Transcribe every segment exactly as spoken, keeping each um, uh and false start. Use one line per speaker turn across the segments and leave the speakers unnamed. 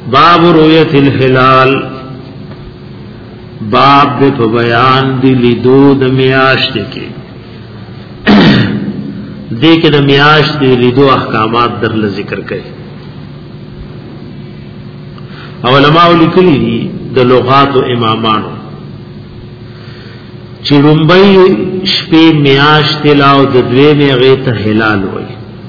باب رؤیت الهلال باب دے په بیان دی لیدو د میاشت کې دې کې د میاشت دی لیدو احکامات در ذکر کړي. علماء لیکلي دي د لغات او امامانو چې لومبۍ شپې میاشت لاو د دوی میغه ته هلال وای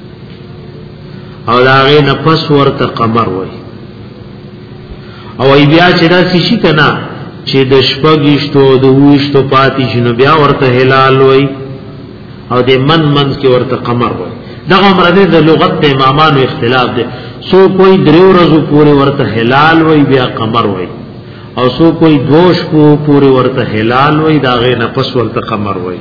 او لاغه نه پس ورته قمر وای او ای بیا چې دا شي کنا چې د شپږشتو د وښتو پاتې شنو بیا ورته هلال وای او د من من کې ورته قمر وای. دا عمر دې د لغت د امامانو اختلاف دی. سو کوئی دریو ورځو پورې ورته هلال وای بیا قمر وای او سو کوئی دوش کو پورې ورته هلال وای دا غې نه پس ورته قمر وای.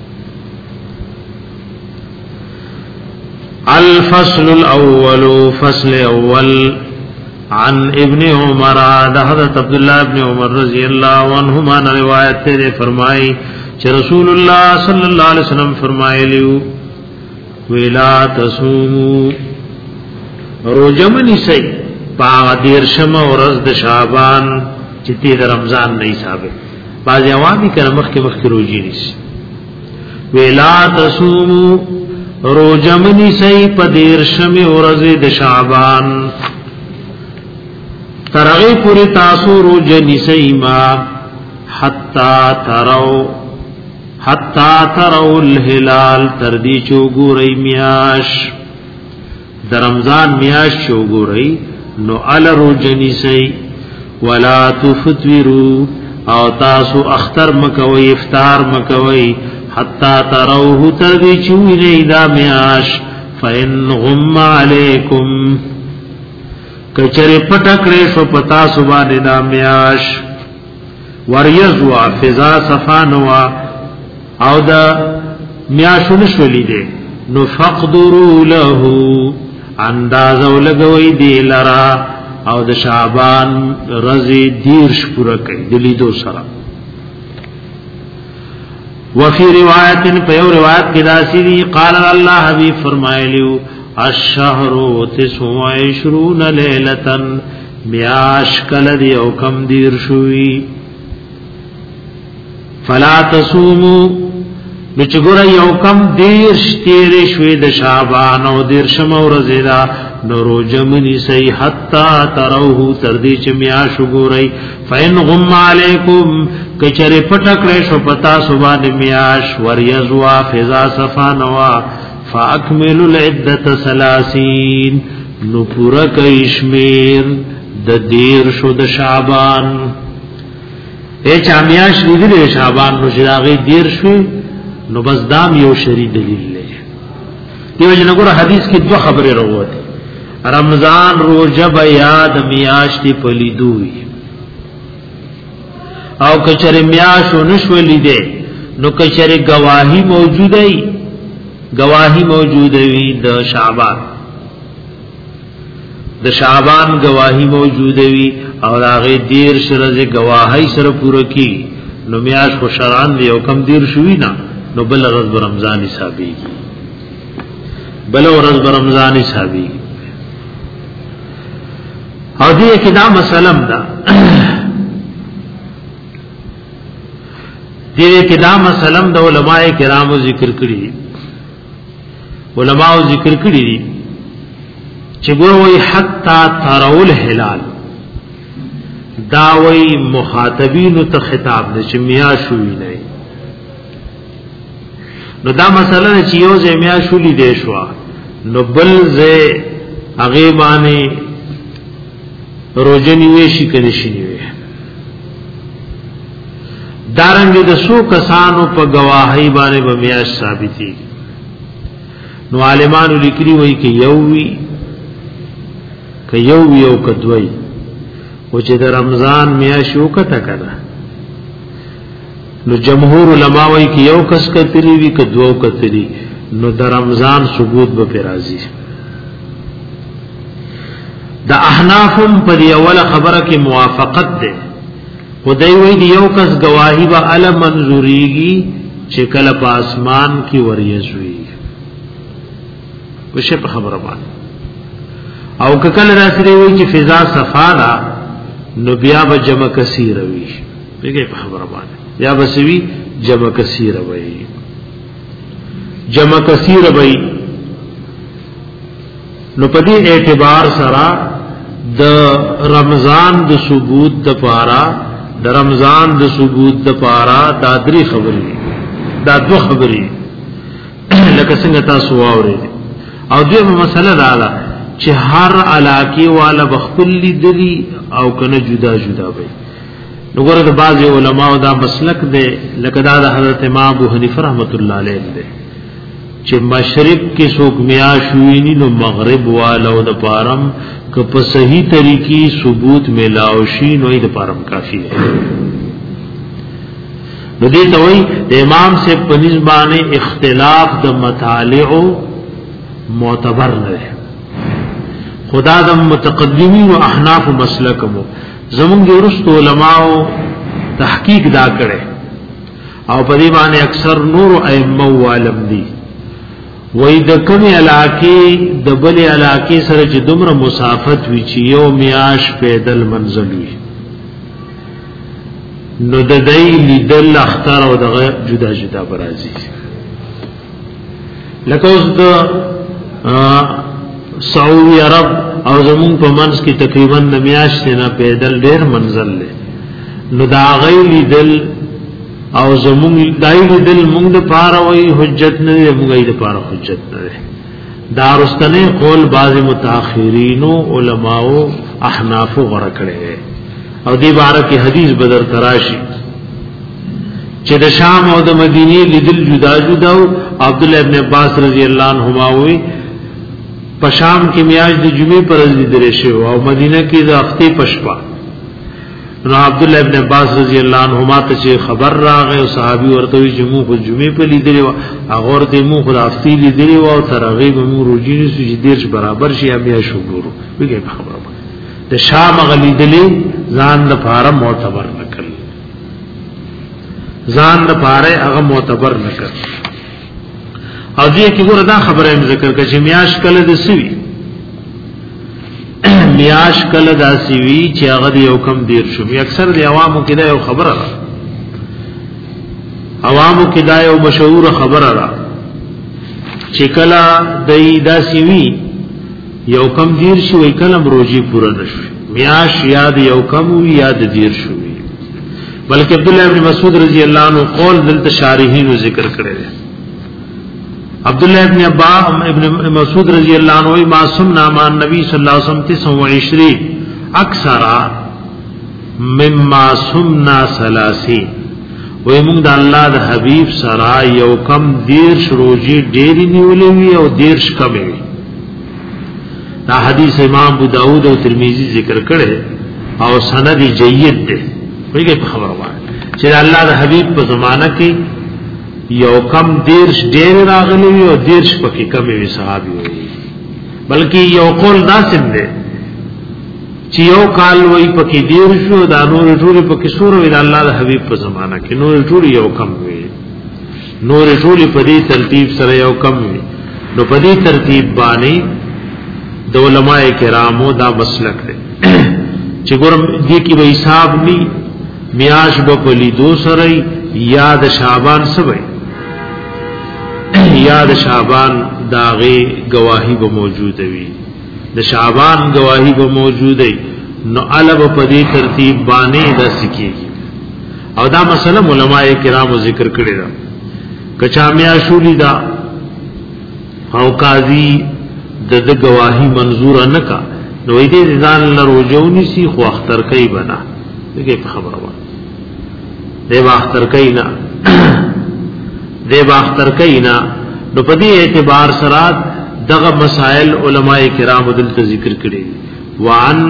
الفصل الاول فصل اول عن ابن عمر حضرت عبداللہ ابن عمر رضی اللہ عنہما نے روایت تے فرمائی کہ رسول اللہ صلی اللہ علیہ وسلم فرمائے لیو ویلا تصومو روجمنی سی پا دیرشم ورځ د شعبان چتی د رمضان نه حسابه باز عوامي کړه مخ کې مخ کې روزي نشي. ویلا تصومو روجمنی سی پا دیرشم ورځ د شعبان ترغی پوری تاسو روجنی سیما حتی ترو حتی ترو الہلال تردی چوگو رئی میاش در رمضان میاش چوگو رئی نو عل روجنی سی ولا تفتورو او تاسو اختر مکوی افطار مکوی حتی تروه تردی چوی رئی دا میاش فإن غم علیکم کچره پټکړې شو پتا سبحانه نامیاش وریزوا فضا صفانوا او دا میاشو نشولی دے نو فقدرو له اندازو لگوی دی لرا او دا شعبان رضی دیرش پورا کئی دلی دو سرا. وفی روایت پیو روایت کی داسی دی قال اللہ حبیب فرمائے لیو الشهر تسع وعشرون ليلة میاش کل دی او کم دیر شوی فلا تصومو نچگورا یو کم دیر شتیر شوی د شعبان او دیر شمو رزیدا نورو جمنی سی حتی تروہو تردی چ میاشو گوری فین غم علیکم کچر پٹکڑے شو پتا سبان میاش وریزوا فضا صفانوا فاکملوا العدت سلاسین نو پورا کشمیر د دیر شو د شعبان اے چامیاش لیدل شعبان نو شراغی دیر شو نو بس دام یو شری دلیل لے دیو جنگور حدیث کی دو خبری روتی رمضان روجب یاد میاش دی پلیدوی او کچر میاشو نشولی دے نو کچر گواہی موجودی گواہی موجودوی د شعبان د شعبان گواہی موجودوی اور آغی دیر شرز گواہی سر پورا کی نو میاش کو شران دی او کم دیر شوی نا نو بل رز برمضان حسابی کی بل رز برمضان حسابی کی او دی اکی دا مسلم دا دی اکی دا مسلم دا علماء کرامو ذکر کری علماء ذکر کری دی چه گوی حتی ترول الهلال داوی مخاطبینو تا خطاب دے چه میاشوی نئی نو دا مسئلہ چه یو زی میاشولی دے شوا نو بل زی اغیبانی روجنیوی شکنشنیوی دارنگی دا سو کسانو پا گواہی بانے با میاش ثابتی نو عالمانو لکری وی که یووی که یووی او کدوی و چې د رمضان میاشو کته کړه نو جمهور علما وايي کې یو کس کتلی وی ک دوو کتلی نو د رمضان ثبوت به راځي. د احنافم په دی اوله خبره کې موافقت ده خدای وی دی یو کس گواہی به ال منظوریږي چې کله په اسمان کې وریځوي وشه په خبره باندې او کله راسره وی چې فضا صفانا نو بیا به جمع کثیر وي بګي په خبره باندې یا بسوي جمع کثیر وي جمع کثیر وي نو په دې اعتبار سره د رمضان د ثبوت د پارا د رمضان د ثبوت د پارا دا درې خبرې دا دوه خبرې لکه څنګه تاسو واورئ او دغه مسله رااله چې هر علاقه والا بخپل لیدلی او کنه جدا جدا وي نو ګوره د بعض علماء دا مسلک دی لکه دا د حضرت امام ابو حنیفه رحمت الله علیه دی چې مشرق کې څوک میاش ویني نو مغرب والا او د پارم که په صحیح طریقې ثبوت ملاو شي نو د پارم کافی دی نو دې ته وایي د امام سے په نسبانه اختلاف د مطالع معتبر نه دی خدا د متقدمین او احناف مسلکمو زمونږ ورست علماء تحقیق دا کړي او په دې باندې اکثر نور ائمه عالم دي وای د کومې علاقې د بلې علاقې سره چې دومره مسافت وي چې یو میاش پیدل منزل وي نو د دې لیدل اختر او دغه جدا جدا برازي لکه اوس د سعودي عرب او زمون په منځ کې تقریبا نمیاش نه پیدل ډېر منزل لري نو دا غي لیدل او زمون دای لیدل موږ د پاره وای حجت نه موږ د پاره حجت نه دا رستنه قول بعض متأخرین او علماء احناف غره کړي او دې باره کې حدیث بدر تراشی چې د شام او د مدینه لیدل جدا جدا او عبد الله ابن عباس رضی الله عنهما وی پشام کې میاج د جمعې پر ورځ درې شو او مدینه کې د هفته پشپا نو عبد الله ابن عباس رضی الله عنهما ته خبر راغی او صحابي ورته وی چې موږ د جمعې په لیدلې او هغه ورته موږ د هفته لیدلې او ترغیب موږ روجینې سوي دیرش برابر شي بیا شو ګورو ویګه خبره د شام غلیدلې ځان د فارم معتبر نکړ ځان د فاره هغه معتبر نکړ او دې کې ګوره دا خبره هم ذکر کړه چې میاش کله د سوي میاش کله دا سوي چې هغه یو کم دیر شو اکثر د عوامو کې دا یو خبره ده عوامو کې دا یو مشهور خبره ده چې کله دای دا سوي یو کم دیر شو کله روزي پوره نشو میاش یاد یو کم وی یاد دیر شو بلکې عبد الله ابن مسعود رضی الله عنه قول دلته شارحین ذکر کړی عبد الله ابن عباس ابن مسعود رضی الله عنه ما سمنا مع النبي صلی الله علیه وسلم تسع وعشرين اکثر مما سمنا ثلاثين وای موږ د الله د حبیب سره یو کم دیر شروجی ډېری نیولې وی او دیرش کم وی دا حدیث امام ابو داود او ترمذی ذکر کړي او سند جید ده ویګه خبره وایي چې الله د حبیب په زمانہ کې یو کم دیرش ډیر راغلی او دیرش پکې کم وی صحابي وي بلکې یو قول ناسب ده چې یو کال وای پکې دیر شو دا نور ټول پکې سور وی الله د حبیب په زمانہ کې نور ټول یو کم وی نور ټول په دې ترتیب سره یو کم وی نو په دې ترتیب باندې د علماء کرامو دا مسلک دی چې ګورم دې کې به حساب ني میاش په لیدو سره یاد شعبان سبي یاد شعبان داغه گواہی به موجود وي د شعبان گواہی به موجود وي نو علب په دې ترتیب باندې د سکی او دا مسله علماء کرامو ذکر کړی دا کچا میاشولی دا او قاضي د د گواہی منظور نه کا نو دې ځان له روجونی سی خو اختر کوي بنا دغه خبره و دی واختر کوي نه دی واختر کوي نه نو په دې اعتبار سره دغه مسائل علماء کرام دلته ذکر کړي وعن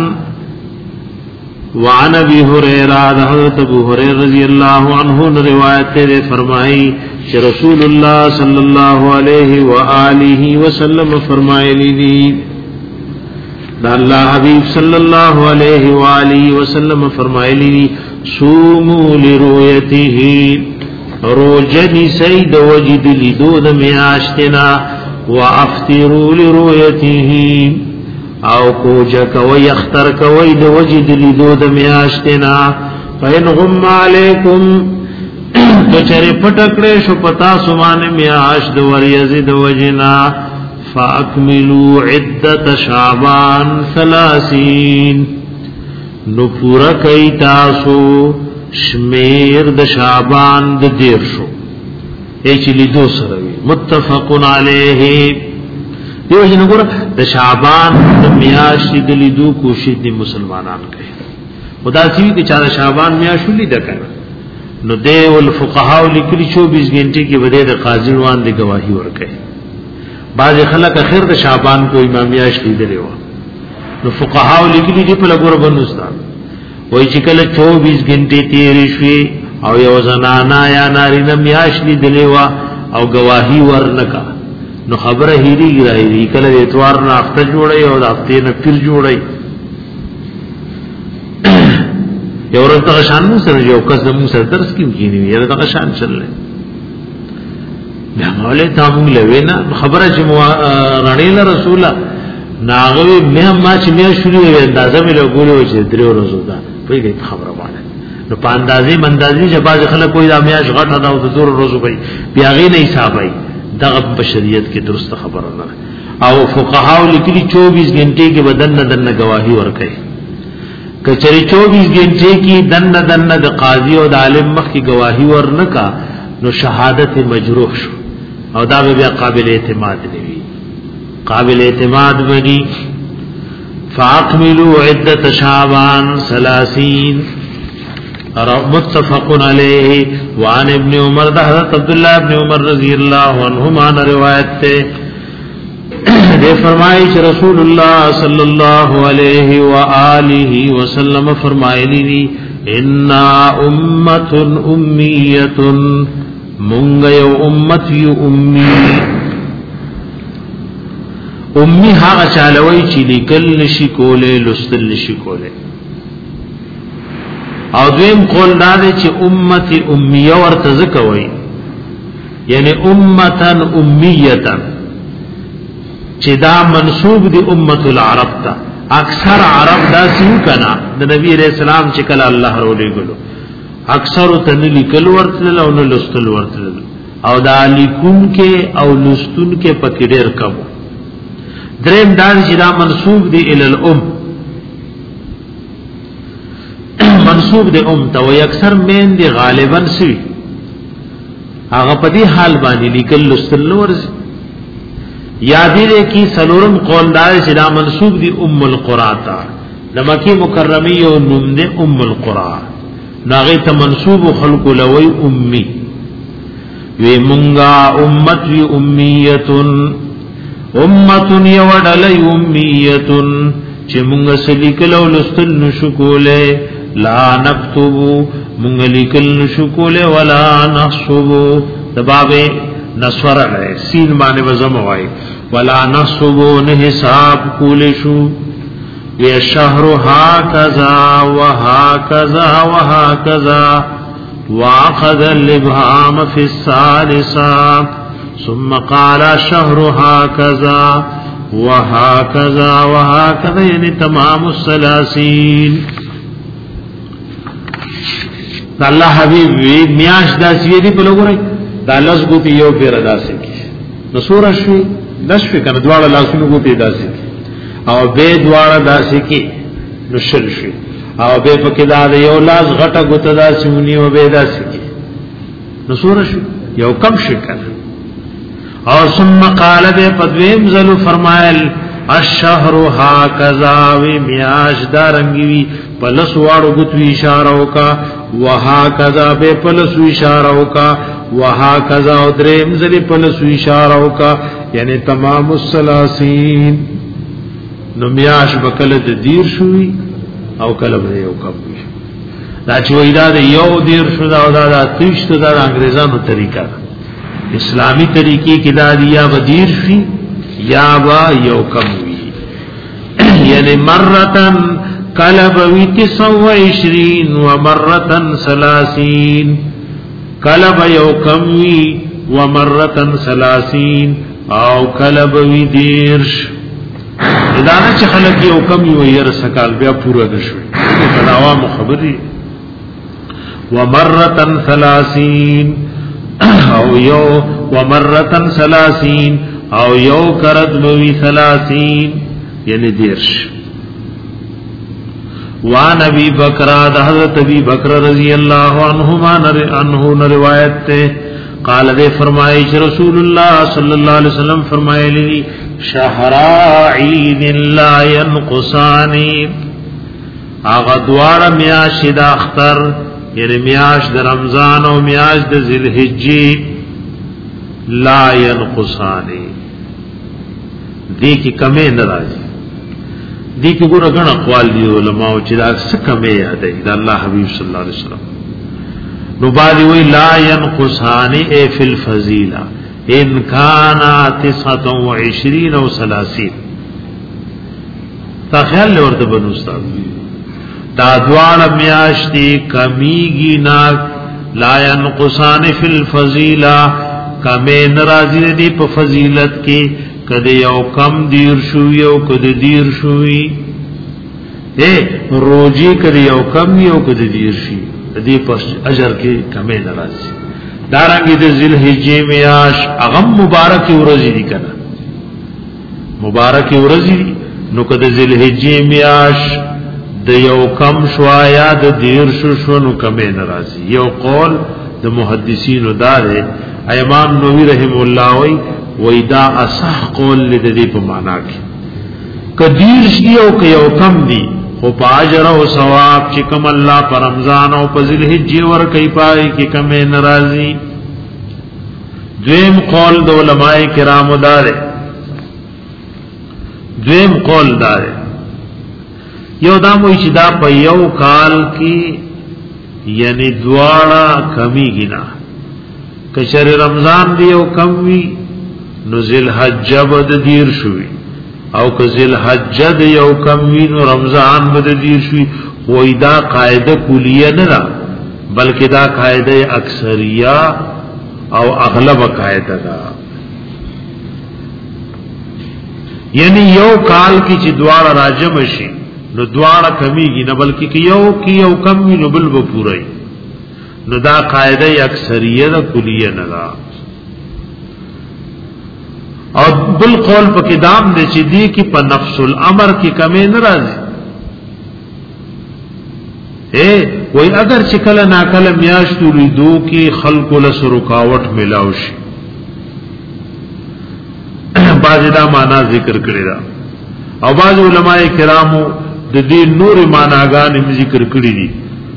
وعن ابي هريره حضرت ابو هريره رضی الله عنه روایت ده فرمایي چې رسول الله صلی الله علیه و آله وسلم فرمایلی دي دا الله حبیب صلی الله علیه و آله وسلم فرمایلی دي صوموا لرؤيته روجنی سید وجد لدود میاشتنا وافطروا لرؤيته او کوجه کوي اختر کوي د وجد لیدو د میاشتنا فین غم علیکم کچره پټکړې شو پتا سوانه میاش د وریزي د وجنا فاکملوا عدت شعبان ثلاثین نو پورا کوي تاسو شمیر د شعبان د دیر شو ایچ لیدو سره متفقن علیه دیو جن ګور د شعبان د میاشتې د لیدو کوشش دي مسلمانان کوي خدا سی کی چا شعبان میاشت لید کړه نو دیو الفقهاء لیکلي چوبیس غنټه کې بده د قاضي روان دی گواہی ورکړي بعض خلک اخر د شعبان کو امام میاشت لیدلی و نو فقهاء لیکلي دی په لګور بنوستان وای چې کله چوبیس غنټه تیرې شوي او یو زنانا یا نارینه میاشت لیدلی و او گواہی ورنکا نو خبره هیری راهی کله اتوار نه هفته جوړي او د هفته نه پیر جوړي یو ورته شان مو سره یو کس مو سره درس کیو کینی یره دا شان چلله بیا مولا ته موږ لوینا خبره چې رڼیل رسول ناغوی مې ما چې مې شروع وې اندازه مې له ګولو چې درو ورځو دا په دې خبره وانه نو په اندازې مندازې چې باز خلک کوئی د میاش غټه دا او د زور ورځو به بیا غي نه حسابای دغه بشریت کې درست خبره نه او فقهاء لیکلي چوبیس غنټه کې بدن نه دنه گواہی ورکړي کچری چوبیس غنټه کې دن نه دنه د قاضي او د عالم مخ کې گواہی ورنکا نو شهادت مجروح شو او دا بیا قابل اعتماد نه وي قابل اعتماد ودی فاقملوا عدة شعبان ثلاثين متفق علیہ وعن ابن عمر دا حضرت عبداللہ ابن عمر رضی اللہ عنہما روایت تے دے فرمائی چھ رسول اللہ صلی اللہ علیہ وآلہ وسلم فرمائی لی انا امت امیت منگ یو امت یو امی امی حاغ چالوئی چی لکل نشی کولے لستل نشی کولے او دویم قول داده چې امت امیه ورته ځکوي یعنی امتن امیتا چې دا منسوب دی امت العرب تا اکثر عرب دا سیو کنا د نبی علیہ السلام چې کله الله رولې ګلو اکثر تن لیکل ورتل او نو لستل ورتل او دا لیکون کې او لستون کې پکې ډېر کم دریم دا چې دا منسوب دی ال الام منسوب دی ام ته وي اکثر مین دی غالبا سی هغه په دې حال باندې لیکل لستل ورز یادې کی سلورم قول دار چې دا منسوب دی ام القرى تا د مکی مکرمه یو نوم دی ام القرى ناغه ته منسوب خلق لوی امي وی مونږه امت وی امیتن امتن یوډلای امیتن چې مونږه سلیکل او لستل نشو کوله لا نكتب من لیکل نشکول ولا نحسب دباب نصر علی سین باندې وزم وای ولا نحسب نه حساب کول شو یا شهر هکذا وهكذا وهكذا واخذ الابهام في الثالثه ثم قال شهر هكذا وهكذا وهكذا یعنی تمام الثلاثین دا الله حبیب وی میاش داسی دی په لګورای دا لاس ګوتی یو پیر داسې کی نو سورہ شوی نشف کنه دواړه لاسونو ګوتی داسې کی او به دواړه داسې کی نو شل شوی او به پکې دا یو لاس غټه ګوته داسې ونی او به داسې کی نو سورہ شوی یو کم شي کنه او ثم قال به پدویم زلو فرمایل الشهر هكذا وی میاش دارنګي پلس واړو غوتوي اشاره وکا وهكذا به پلس اشاره وکا وهكذا او دریم ځلې پلس اشاره وکا یعنی تمام الثلاثین نو میاش بکله د دیر شوی او کله به یو کم شي دا چې وېدا د یو دیر شو دا او دا د تیشت دا انګريزانو طریقہ اسلامی طریقې کې دا دیا بدیر شي یا با یو کم وی یعنی مرتن کلب وی تسع و عشرین و مرتن سلاسین کلب یو کم وی و مرتن سلاسین او کلب وی دیرش ادانه چې خلک یو کم یو ير سکال بیا پورا نشوي دا عوام خبري ومرتن ثلاثين او یو ومرتن ثلاثين او یو کرد بوی ثلاثين یعنی دیرش وان ابی بکر دا حضرت ابی بکر رضی اللہ عنہما عنہ روایت تے قال دے فرمائے کہ رسول اللہ صلی اللہ علیہ وسلم فرمائے لی شہرا عید لا ینقصانی آغا دوار میاش دا اختر یعنی میاش دا رمضان و میاش دا ذی الحجی لا ینقصانی دی کی کمی نرازی دی کی گورا گن اقوال دی علماء چی دا سکمی یادی دا اللہ حبیب صلی اللہ علیہ وسلم نو بعدی وی لا ینقصانی اے فی الفضیلہ ان کانا تسعت و عشرین و سلاسین تا خیال لے ورد بنو استاد تا دوار میاشتی کمیگی ناک لا ینقصانی فی الفضیلہ کمی نرازی دی پا فضیلت کی کدی یو کم دیر شوی او کدی دیر شوی اے روجی کدی یو کم یو کدی دیر شوی دی پس اجر کی کمی نرازی دارنگی دی ذی الحجی میاش اغم مبارکی ورزی دی کنا مبارکی ورزی دی نو کدی ذی الحجی میاش دی یو کم شوایا دی دیر شو شو نو کمی نرازی یو قول دی محدثین دارے امام نووی رحم اللہ وی ویدا اصح قول لدی په معنا کې کدیر شی او که یو کم دی خو پاجر او ثواب چې کوم الله پر رمضان او په ذل حجې ور کوي پای کې کم ناراضي دویم قول د علماء کرام دار دویم قول دار یو دا مو چې دا په یو کال کې یعنی دواړه کمی گنا کچر رمضان دی او کم وی نو ذل حج بد دیر شوی او که ذل حج د یو کم وی نو رمضان بد دیر شوی وای دا قاعده کلیه نه ده بلکې دا قاعده اکثریه او اغلب قاعده ده یعنی یو کال کی چې دواړه راجم شي نو دواړه کمیږي نه بلکې یو کی یو کم وی نو بل به پورای نو دا قاعده اکثریه ده کلیه نه ده اور بل قول پا کدام دے چی دی کی پا نفس الامر کی کمی نرازی اے وی اگر چکل ناکل میاشتو لیدو کی خلق لس رکاوٹ ملاوشی بعض دا مانا ذکر کری دا او بعض علماء کرامو دا دی نور ماناگان ذکر کری دی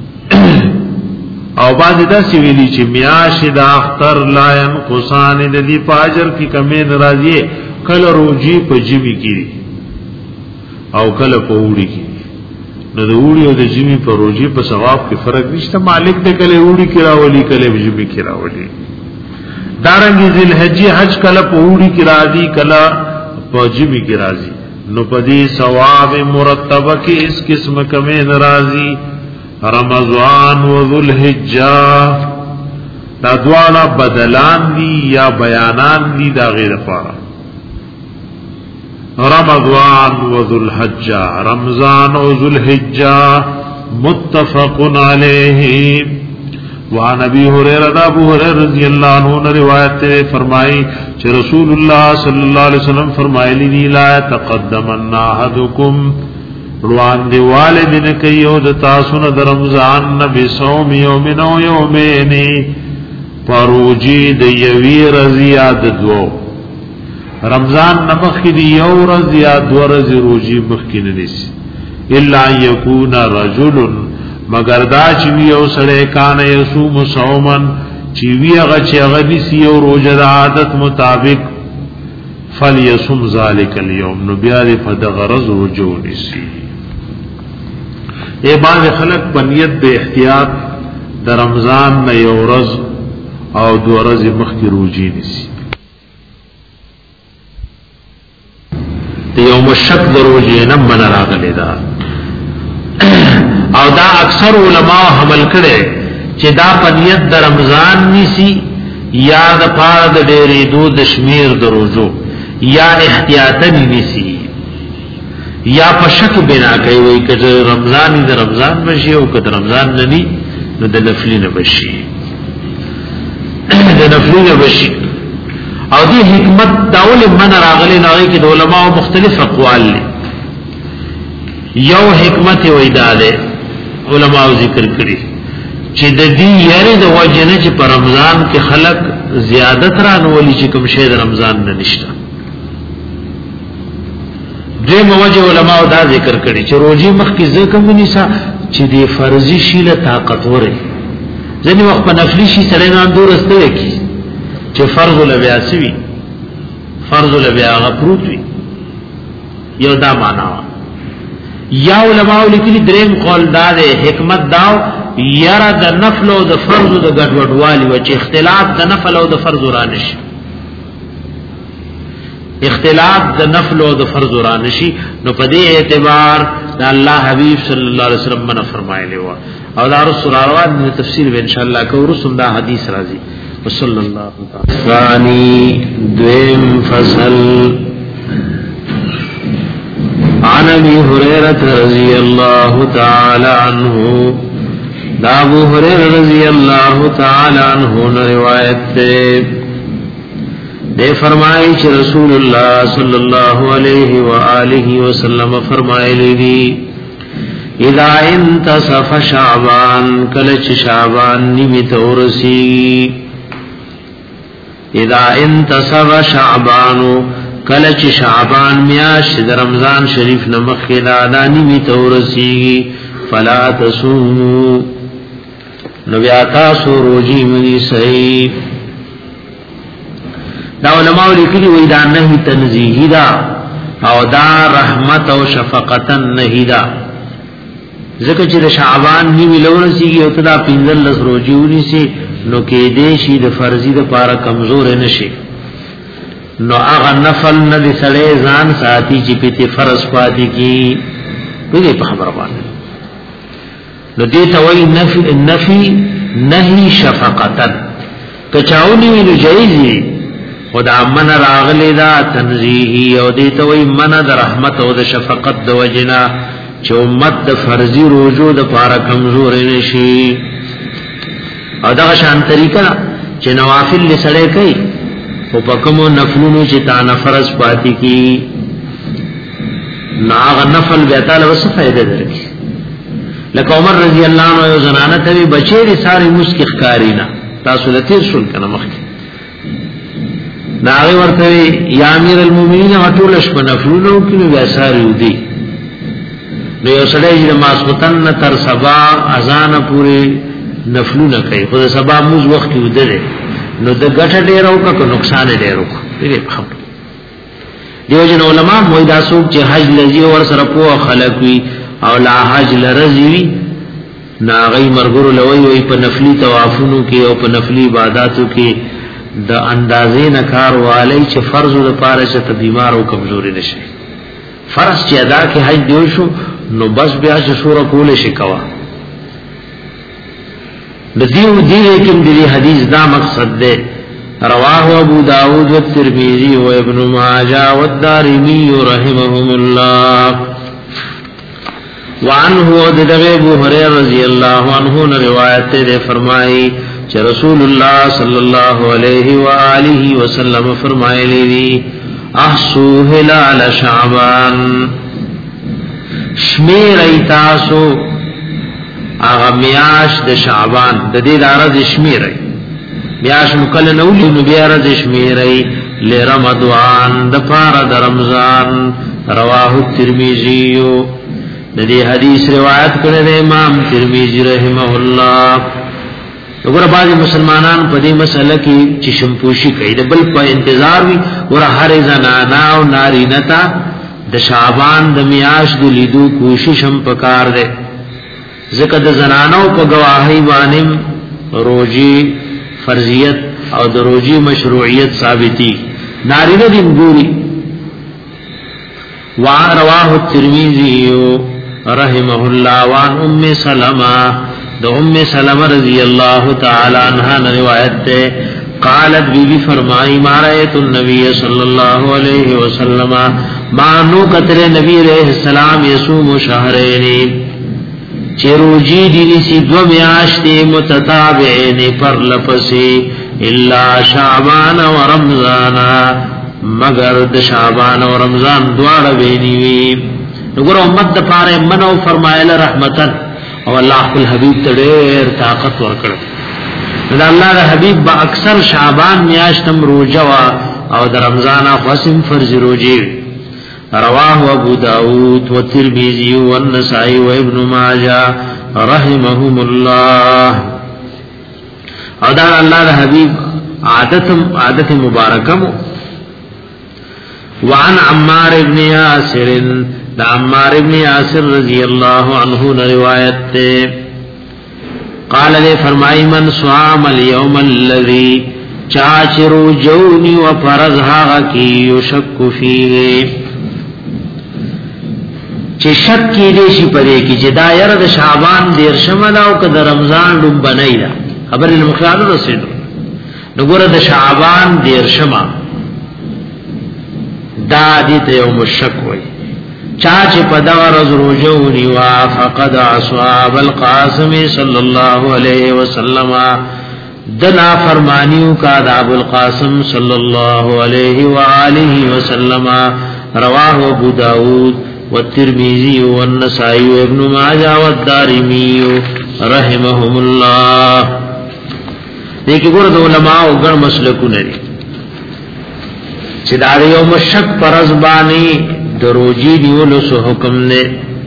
او باز دا سویلی چی میاش دا اختر لاین قصان دا دی پاجر کی کمی نرازی کل روجی پا جمی کی او کل پا اوڑی کی نو دا اوڑی او دا جمی پا روجی پا ثواب کی فرق نشتا مالک دے کل اوڑی کی راولی کل جمی کی راولی دارنگی ذل حجی حج کل پا اوڑی کی رازی کل پا جمی کی رازی نو پا دی ثواب مرتبہ کی اس قسم کمی نرازی رمضان و ذو الحجہ دا دوالا بدلان دی یا بیانان دی دا غیر پارا رمضان و ذو الحجہ رمضان و ذو الحجہ متفق علیہ وعن ابی حریرہ ابو حریرہ رضی اللہ عنہ روایت فرمائی کہ رسول اللہ صلی اللہ علیہ وسلم فرمائی لی لا تقدمن احدکم روان دی والدین کئیو د تاسون د رمضان نبی صوم یومن او یومین پروجی د یوی رضیاد دو رمضان نمخ دی یو رضیاد دو رضی روجی مخکین نیسی الا یکون رجل مگر دا چوی او سڑے کان یسوم صومن چوی اغا چی اغا نیسی او روجد عادت مطابق فلیسم ذالک اليوم نو بیاری فدغرز رجو نیسی اے بعض خلق بنیت دے احتیاط در رمضان نہ یو رز او دو رز مخ کی روجی نسی یو مشک در روجی نم بنا راغلی دا او دا اکثر علماء حمل کرے چی دا بنیت در رمضان نسی یا دا پار دا دیری دو دشمیر در روجو یا احتیاطا نسی یا پشک بنا کوي وای کده رمضان دې رمضان بشي او کده رمضان نه ني نو د نفلی نه بشي د نفلی نه بشي او دې حکمت داول من راغلي نه کې د علماء مختلف اقوال دي یو حکمت وای داله علماء ذکر کړی چې د دې یاري د وجنه چې په رمضان کې خلق زیادت رانولي چې کوم شی د رمضان نه نشته دې موجه علماء دا ذکر کړي چې روزي مخ کې ځکه ونیسا چې د فرضي شی له طاقت وره ځنی وخت په نفلي شی سره نه اندورسته کی چې فرض له بیا سوي فرض له بیا غپروت وي یو دا معنا یا علماء لیکلي دریم قول دا ده حکمت داو یرا د نفل او د فرض د ګډوډوالي و چې اختلاف د نفل او د فرض رانش اختلاف د نفل او د فرض رانشي نو په دې اعتبار د الله حبيب صلی الله علیه وسلم منه فرمایلی و او دا رسول روان د تفسیر به ان شاء الله کو رسول دا حدیث راځي وصلی الله تعالی ثانی دویم فصل عن ابي هريره رضي الله تعالى عنه دا ابو هريره رضی اللہ تعالی عنہ نے روایت ہے دے فرمائی کہ رسول اللہ صلی اللہ علیہ وآلہ وسلم فرمائے لی اذا انتصف شعبان کلچ شعبان نمیت ورسی اذا انتصف شعبان کلچ شعبان میاش در رمضان شریف نمخلا دا نمیت ورسی فلا تصوموا نو بیا تاسو روزي منی صحیح دا علماء لیکلي وې دا نه تنزیهی دا او دا رحمت او شفقتا نه دا ځکه چې شعبان نیمه لورسیږي او تدا پینځل لس روزي ونی سي نو کې دې شي د فرضي د پاره کمزور نه شي نو هغه نفل نه دي سړې ځان ساتي چې په فرض پاتې کی په په خبره باندې نو دیتا وی نفی نفی نهی شفقتا کچاونی وی جایزی خدا من راغلی دا تنزیحی او دیتا وی من دا رحمت او دا شفقت دا وجنا چه امت دا فرضی روجو دا پارا کمزور نشی او دا شان طریقہ چه نوافل لسڑے کئی او پکمو نفلونو چه تانا فرض پاتی کی ناغ نفل بیتال وصف فائدہ درکی لکه عمر رضی الله عنه یو زنانه ته بچی لري ساری مسکخ کارینا تاسو د تیر شول کنه مخکې ناغه ورته یا امیر المؤمنین ټول شپ نفلونو کې بیا ساری ودی نو یو سړی چې ماسوتن تر سبا اذان پوری نفلونه کوي خو د سبا موز وخت ودره نو د ګټه ډیرو کا نقصان ډیرو دې خبر دیو جن علماء موږ دا څوک چې حج لذي ور سره په خلق وي او لا حج لرزوی ناغی مرګور لوی وی په نفلی طوافونو کې او په نفلی عبادتو کې د اندازې نکار والی چې فرض د پاره چې ته بیمار او کمزوري نشي فرض چې ادا کې حج دیو شو نو بس بیا چې سوره کول شي کوا د دیو دی کوم دی حدیث دا مقصد ده رواه ابو داود والترمذي وابن ماجه والدارمي رحمهم الله وعنه دغه ابو هريره رضی الله عنه نے روایت دے فرمائی کہ رسول اللہ صلی اللہ علیہ والہ وسلم فرمائے لی احسو هلال شعبان شمیر ایتاسو اغا میاش د شعبان د دې دارز شمیر میاش مکل نولی نو بیارز شمیر لرمضان د پار د رمضان رواه الترمذی ندی حدیث روایت کړی دی امام ترمذی رحمه الله وګوره بعضی مسلمانان په دې مسله کې چې شمپوشي کوي د بل په انتظار وي ور هر زنانا او نارینه تا د شعبان د میاش د لیدو کوشش هم پکار دی ځکه د زنانو په گواهی باندې روزي فرضیت او د روزي مشروعیت ثابتي نارینه دې ګوري ورواه الترمذی رحمه الله وان ام سلمہ دو ام سلمہ رضی اللہ تعالی عنہا روایت ہے قالت بی بی فرمائی ما رأیت النبی صلی اللہ علیہ وسلم مانو قتل نبی علیہ السلام یسوم شہرین چروجی دینی سی دو میاشتی متتابعین پر لپسی الا شعبان و رمضان مگر د شعبان و رمضان دوار بینیوی نگر امت د پاره منو فرمایل رحمتن او الله خپل حبیب ته ډېر طاقت ورکړ دا الله د حبیب با اکثر شعبان میاشتم روزه وا او د رمضان خاصم فرض روزي رواه ابو داود والترمذي والنسائي وابن ماجه رحمهم الله او دا الله د حبیب عادت عادت مبارکم وعن عمار ابن یاسر دا عمار ابن یاسر رضی اللہ عنہ روایت تے قال لے فرمائی من صام اليوم الذي چاچرو جونی و فرضها کی یشک فیه چه شک کی دیشی پدے کی چه دائر دا شعبان دیر شمدا و که دا رمضان لن بنائی دا خبر المخیال رسیدو نگور دا شعبان دیر شما دا دیت یوم الشک وی چاچ پدا ورز روجونی وا فقد اصحاب القاسم صلی اللہ علیہ وسلم دنا فرمانیو کا ابو القاسم صلی اللہ علیہ وآلہ وسلم رواه ابو داود والترمذی والنسائی وابن ماجہ والدارمی رحمهم اللہ دیکھ گرد علماء اگر مسلکو نری چدار یوم شک پرز بانی دروجی دیولو سو حکم نے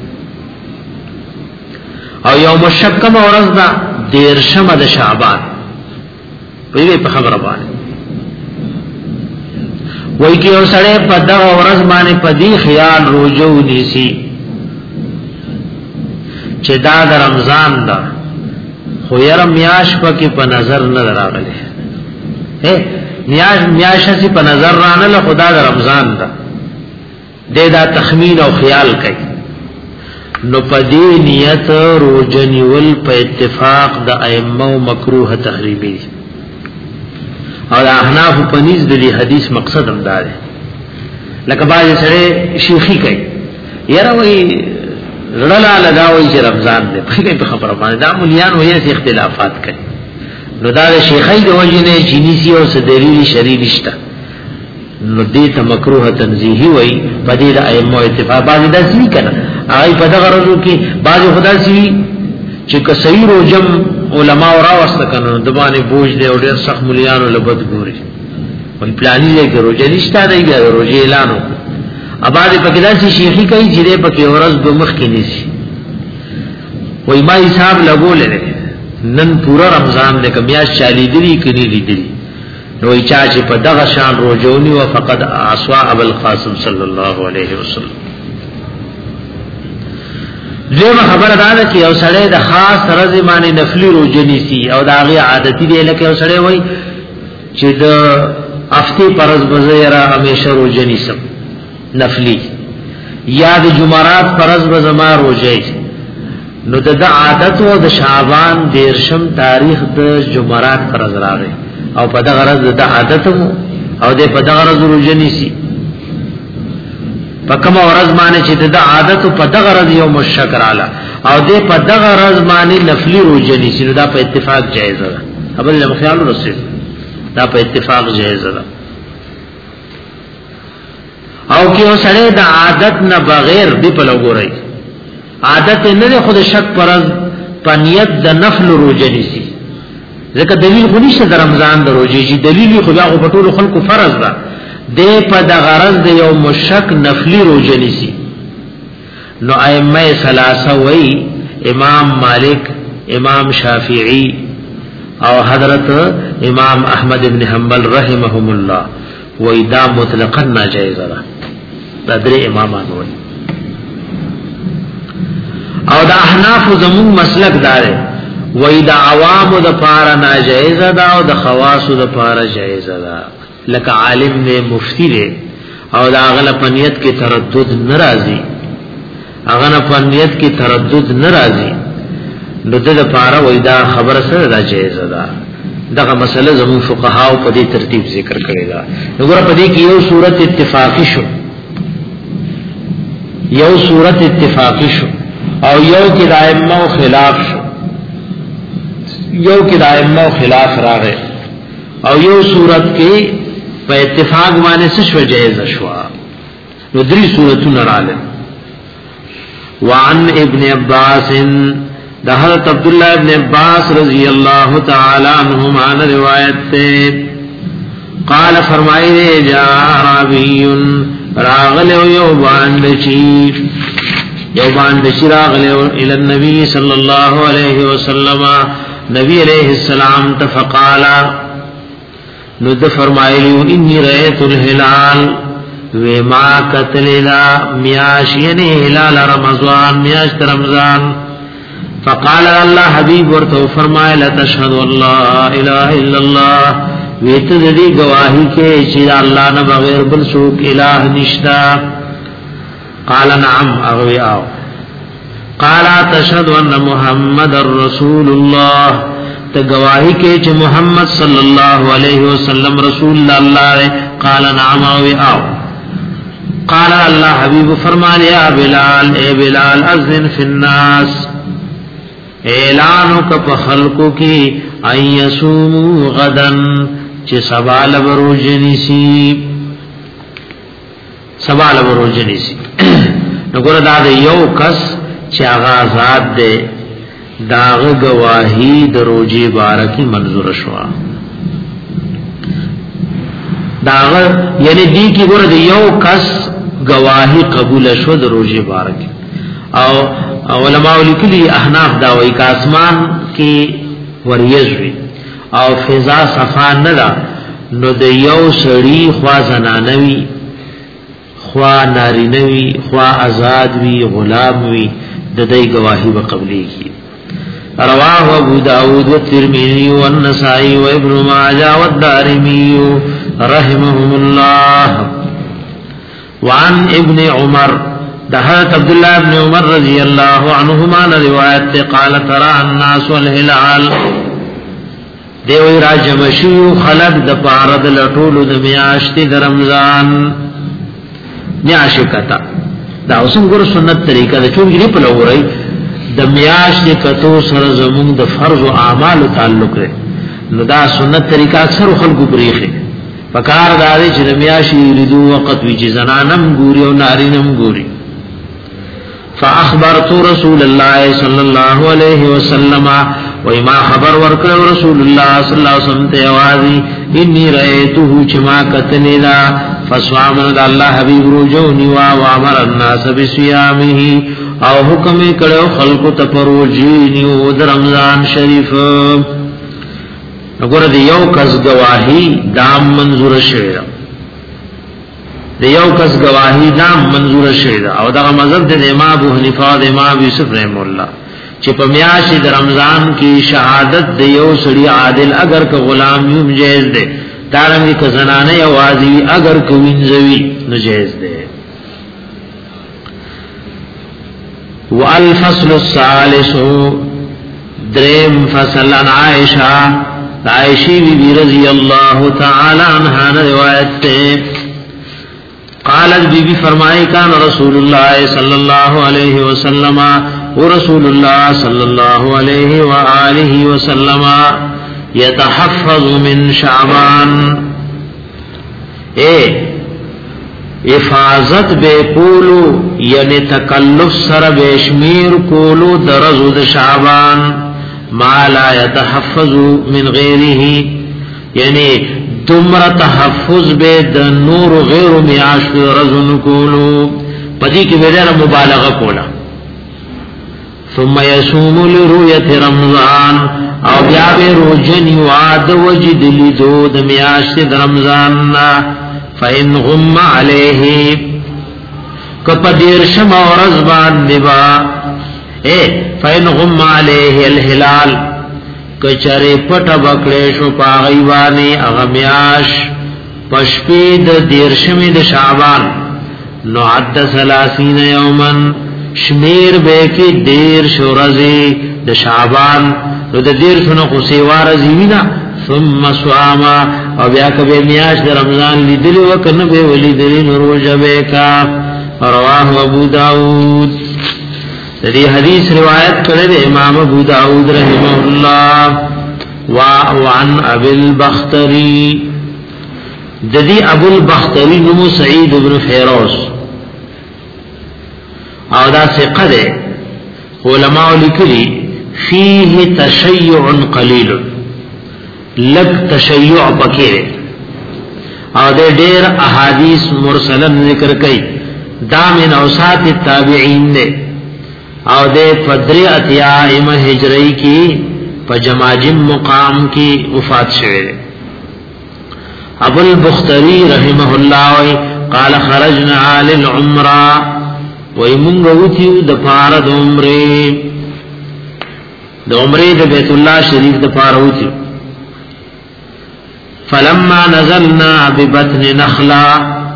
او یوم شک کم ورز دا دیر شمد شعبان ویوی پا خبر بانی وی کی او سڑے پا دا ورز بانی پا دی خیال روجو نیسی چه دا دا رمضان دا خویر میاش پا کی پا نظر ندر آگلے ہے میاش میاش سی پا نظر رانل خدا دا رمضان دا دے دا تخمین او خیال کئی نو پا دی نیت روجنیول پا اتفاق دا ائمہ مکروح تحریمی او دا احناف پنیز دلی حدیث مقصد ہم دارے لکہ باز سڑے شیخی کئی یرا وی رڑلا لگاوئی چی رمضان دے پھر پہ خبر پانے دا ملیان ہوئی ایسی اختلافات کئی نو دا دا شیخی دا وجنے چینیسی اور سدلیلی شریرشتا نو دیتا مکروح تنزیحی وی پا دیتا ائمہ اتفاق بعضی دا سی کنا آئی پا دا غرضو کی بعضی خدا سی چکا صحیح روجم علماء راوستا کنا دبانی بوج دے اور دیر سخ ملیانو لبت گوری وی پلانی دے کہ روجہ نشتا دے گیا روجہ اعلانو اب آدھے پا کدا سی شیخی کئی جدے پا کی ورز دو مخ کی نیسی وی ما حساب لگو لے نن پورا رمضان دے کمیاش چالی دلی کنی لی دلی نوی چاچی پا دغا شان روجونی و فقد عصوا ابو القاسم صلی اللہ علیہ وسلم دویم خبر دادا کی او سڑے دا خاص رزمانی نفلی روجنی سی او دا آغی عادتی دے لکے او سڑے وی چی دا افتی پرز بزیرہ ہمیشہ روجنی سم نفلی یا دا جمعرات پرز بزما روجی نو دا دا عادت و دا شعبان دیرشم تاریخ دا جمعرات پرز راگے او پا دا غرض دا عادتمو او دے پا دا غرض روجنی سی پا کم ورز مانے چی دا عادتو پا دا غرض یوم الشکر علا او دے پا دا غرض مانے نفلی روجنی سی نو دا پا اتفاق جائز دا اب اللہ مخیال رسول دا پا اتفاق جائز دا او کیو سڑے دا عادت نا بغیر دی پا لگو رئی عادت ندے خود شک پرز پا نیت دا نفل روجنی سی ذکر دلیل خو نشته در رمضان د روزي چې دلیل خو هغه په ټولو خلکو فرض ده د په د غرض د یو مشک نفلی روزه نسی نو ائمه ثلاثه وی امام مالک امام شافعی او حضرت امام احمد ابن حنبل رحمهم الله وی دا مطلقاً ناجائز ده دا درې امامان وی او دا احناف زمون مسلک داره وی دا عوام دا پارا ناجائز دا او دا خواص دا پارا جائز دا لکا عالم نے مفتی دے او دا اغلا پنیت کی تردد نرازی اغلا پنیت کی تردد نرازی نو دا پارا وی دا خبر سر دا جائز دا دغه مسله زمون فقهاو په دې ترتیب ذکر کړی دا. وګوره په دې کې یو صورت اتفاقی شو، یو صورت اتفاقی شو، او یو کې دائمه خلاف شو، یو کې دائمه خلاف راغی، او یو صورت کې په اتفاق باندې څه شو جایز شو. نو درې صورتونه راغلي. وعن ابن عباس ده حضرت عبداللہ ابن عباس رضی اللہ تعالی عنہما نے روایت سے قال فرمائی دے جا عربی راغلو یو باندچی یو باندچی راغلو الى النبی صلی اللہ علیہ وسلم نبی علیہ السلام تفقالا ند فرمائی لیو انی رأیت الہلال وما قتللا میاش یعنی ہلال رمضان میاش رمضان. فقال اللہ حبیب ورتو فرمائے لتشہد اللہ الہ الا اللہ ویت دی گواہی کے چیز اللہ نہ بغیر بل سوک الہ نشتا. قال نعم اغوی آو. قال تشہد ان محمد الرسول اللہ تو گواہی کے چ محمد صلی اللہ علیہ وسلم رسول اللہ. قال نعم اغوی آو. قال اللہ حبیب فرمائے یا بلال اے بلال اذن فی الناس اعلانو کا پا خلقو کی ان یسومو غدن چه سبال بروجنی سی سبال بروجنی سی. نگوڑا دا دا یو کس چه آغازات دے داغ گواہی دا روجی بارکی منظور شوا داغ یعنی دی کی گوڑا دا یو کس گواہی قبول شو دا روجی بارکی. او علماء لکلی احناف داوئی کا اسمان کی وریزوی او فضا صفا ندا نو د یو سړی خوا زنانوی خوا نارینوی خوا آزاد وی غلام وی د دې گواہی وقبلی کی. رواه ابو داود والترمذی والنسائی وابن ماجه والدارمی رحمهم الله. وعن ابن عمر حضرت عبداللہ ابن عمر رضی اللہ عنہما نے روایت تے قال ترى الناس والهلال دیوی راجمشیو خلق د پارد لطول د میاشت د رمضان میاشکتا دا اوسم ګور سنت طریقہ د چون گری په لوري د میاشت کتو سره زمون د فرض او اعمال تعلق لري. نو دا سنت طریقہ اکثر خلقو بریخه پکار داري چې د میاشي ریدو وخت وی چې زنانم ګوري او نارینم ګوري. فاخبرت رسول الله صلی الله علیه وسلم وما خبر ورکړ رسول الله صلی الله علیه وسلم ته اوازي انی رایته چما قتلنا فصام الله حبیب روجونی وا وامر الناس بصيامه او حکم کړو خلق ته پروجی نیو د رمضان شریف. وګوره دی یو کس گواہی دام منظور شوه د یو کس گواہی نام منظور شوه او دا مذهب د امام ابو حنیفه او امام یوسف رحم الله چې په میاشت د رمضان کې شهادت د یو سړي عادل اگر که غلام یو جایز ده دارنګ که زنانه او عادی اگر که وینځوي نو جایز ده. والفصل الثالث دریم فصل عن عائشہ عائشی بی بی رضی اللہ تعالی عنہا روایت تے قالت بی بی فرمائی کان رسول اللہ صلی اللہ علیہ وسلم و رسول اللہ صلی اللہ علیہ وآلہ وسلم یتحفظ من شعبان اے حفاظت بے کولو یعنی تکلف سر بیشمیر کولو درزو د شعبان ما لا يتحفظ من غیره یعنی دمر تحفظ بے د نور غیر میاش رزن کولو پدی کی ویدر مبالغه کولا. ثم يصوم لرؤية رمضان او بیا به روزنی واد وجد لیدو د میاش د رمضان فإن غم عليه کپدیر شما ورزبان نبا اے فإن غم عليه الهلال کچره پټ بکړې شو پاغیوانی اغمیاش پشپید دیرشمی د شعبان نو عد ثلاثین یومن شمیر بے کی دیر شو رزی د شعبان نو د دیر شنو خو سیوا رزی وینا ثم صاما او بیا کبه میاش د رمضان لیدلی وکنه به ولیدلی روزه وکا. رواه ابو داود. دې حدیث روایت کړی امام ابو داود رحمه الله. وعن ابي البختري ددی ابو البختری نمو سعید بن فیروز او دا ثقه ده علماء لکلی فيه تشيع قليل لگ تشيع پکې او د ډېر احادیث مرسلن ذکر کړي دا من اوسات التابعین ده او د فدر اتیا ام هجری کی په جماجم مقام کی وفات شوه. ابو البختری رحمه الله قال خرجنا للعمره ويمنغوتيو د پاره د عمره د عمره د بیت الله شریف د پاره وتی. فلما نزلنا ببطن نخلا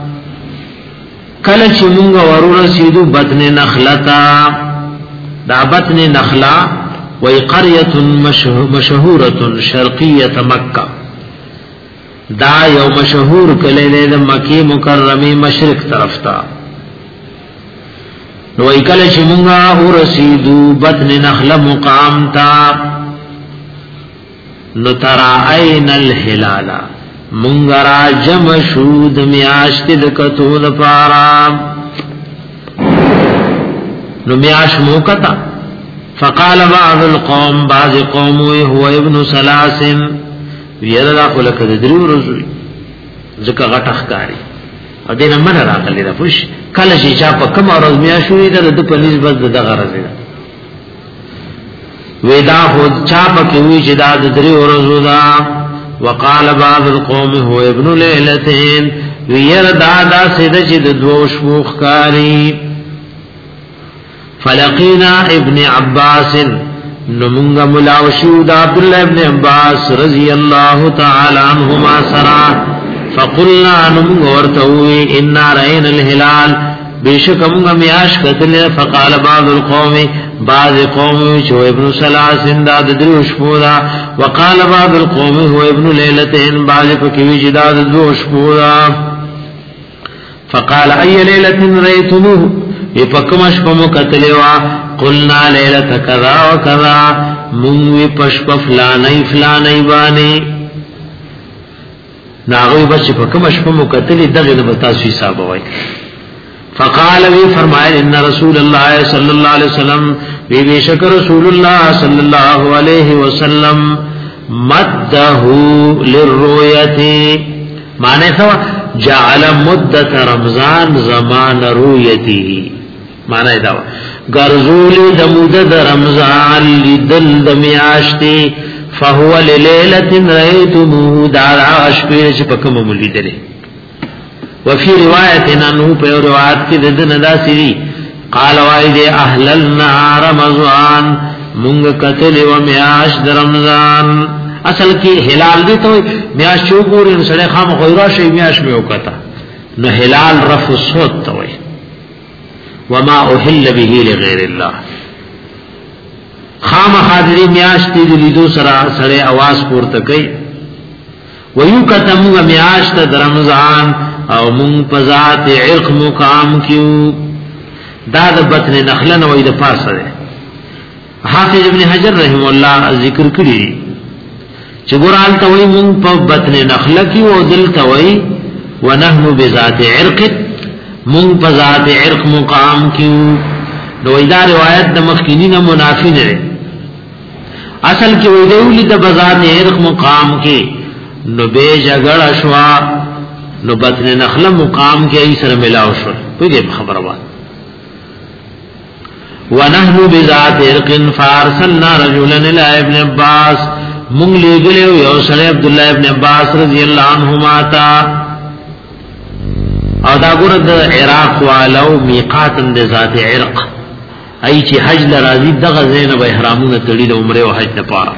کله چې موږ ورسېدو بطن نخلتا دا بطن نخلا وی قريه مشهوره شرقيه مکه دا یو مشهور کلی د مکی مکرمه مشرق طرف تا. نو کله چې موږ ورسېدو بطن نخله مقام تا نو ترى عین الهلال موږ را جمع شو د میاشت د کتو لپاره نو میاش مو کتا. فقال بعض القوم بعض قوم هو ابن ثلاث ویرا خلق د درو ورځې ځکه غټخ کاری ا دینه من راغلی دا پوش کله چې چا په کوم ورځ میا شوې ده د په نسبت دغه ورځې ودا خو چا په کې وی چې دا د درو ورځې دا. وقال بعض القوم هو ابن ليلتين ویرا دا دا سیده چې د دوه شپو کاری. فلقينا ابن عباس نمونگا ملاوشو دا عبداللہ ابن عباس رضی اللہ تعالی عنہما سرا. فقلنا نمونگا ورتوئی انا رئین الہلال بیشک مونگا میاش قتل. فقال بعض القوم بعض قوم چو ابن سلاسن دا دروش پودا. وقال بعض القوم هو ابن لیلتین بعض پکیوی جدا دروش پودا. فقال ای لیلتین ریتموه پکمش پمو قتلوا. قلنا لیلت کذا و کذا منوی پشپ فلانی فلانی بانی ناغوی بچ پکمش پمو قتلی دغی نبتاسو حساب ہوئی. فقال وی فرمائے ان رسول اللہ صلی اللہ علیہ وسلم وی بیشک رسول اللہ صلی اللہ علیہ وسلم مدہو للرویتی معنی سوا جعل مدت رمضان زمان رویتی معنی داوا گرزولی دمود د رمضان لدل دمیاشتی فهو للیلت رئیتموه دار عشپیر چه پکم ملی دلی. وفی روایتنا نو پہ روایت کی ددن دا سری قال وائد احللنا رمضان منگ قتل و میاش د رمضان. اصل کی حلال دی تو میاش چوکوری انسڑے خام خیراشی میاش میں اوکتا نو حلال رفع صوت توئی وما احل به لغیر الله خام خادری میاشتی دی دو سرا سڑے آواز پورته کوي ویو کتمو میاشت د رمضان او مون پزات عرق مقام کیو دا د بطن نخلن وې د پاسه ده. حافظ ابن حجر رحم الله ذکر کړی چې ګورال ته وې مون په بطن نخله کیو او دل ته وې ونحن بذات عرق مون پزات عرق مقام کیو. نو دا روایت د مخکینی نه منافی نه اصل کې وې دیولی د بذات عرق مقام کې نو به جګړه شوا نو بطن نخله مقام کې ای سره ملاو شو په خبره وای. ونحن بذات عرق فارسلنا رجلا الى ابن عباس مونږ لګلو یو سره عبد الله ابن عباس رضی الله عنهما تا او دا ګور د عراق والو میقات د ذات عرق ای چې حج لراضی دغه زینب احرامونه تړي د عمره او حج لپاره.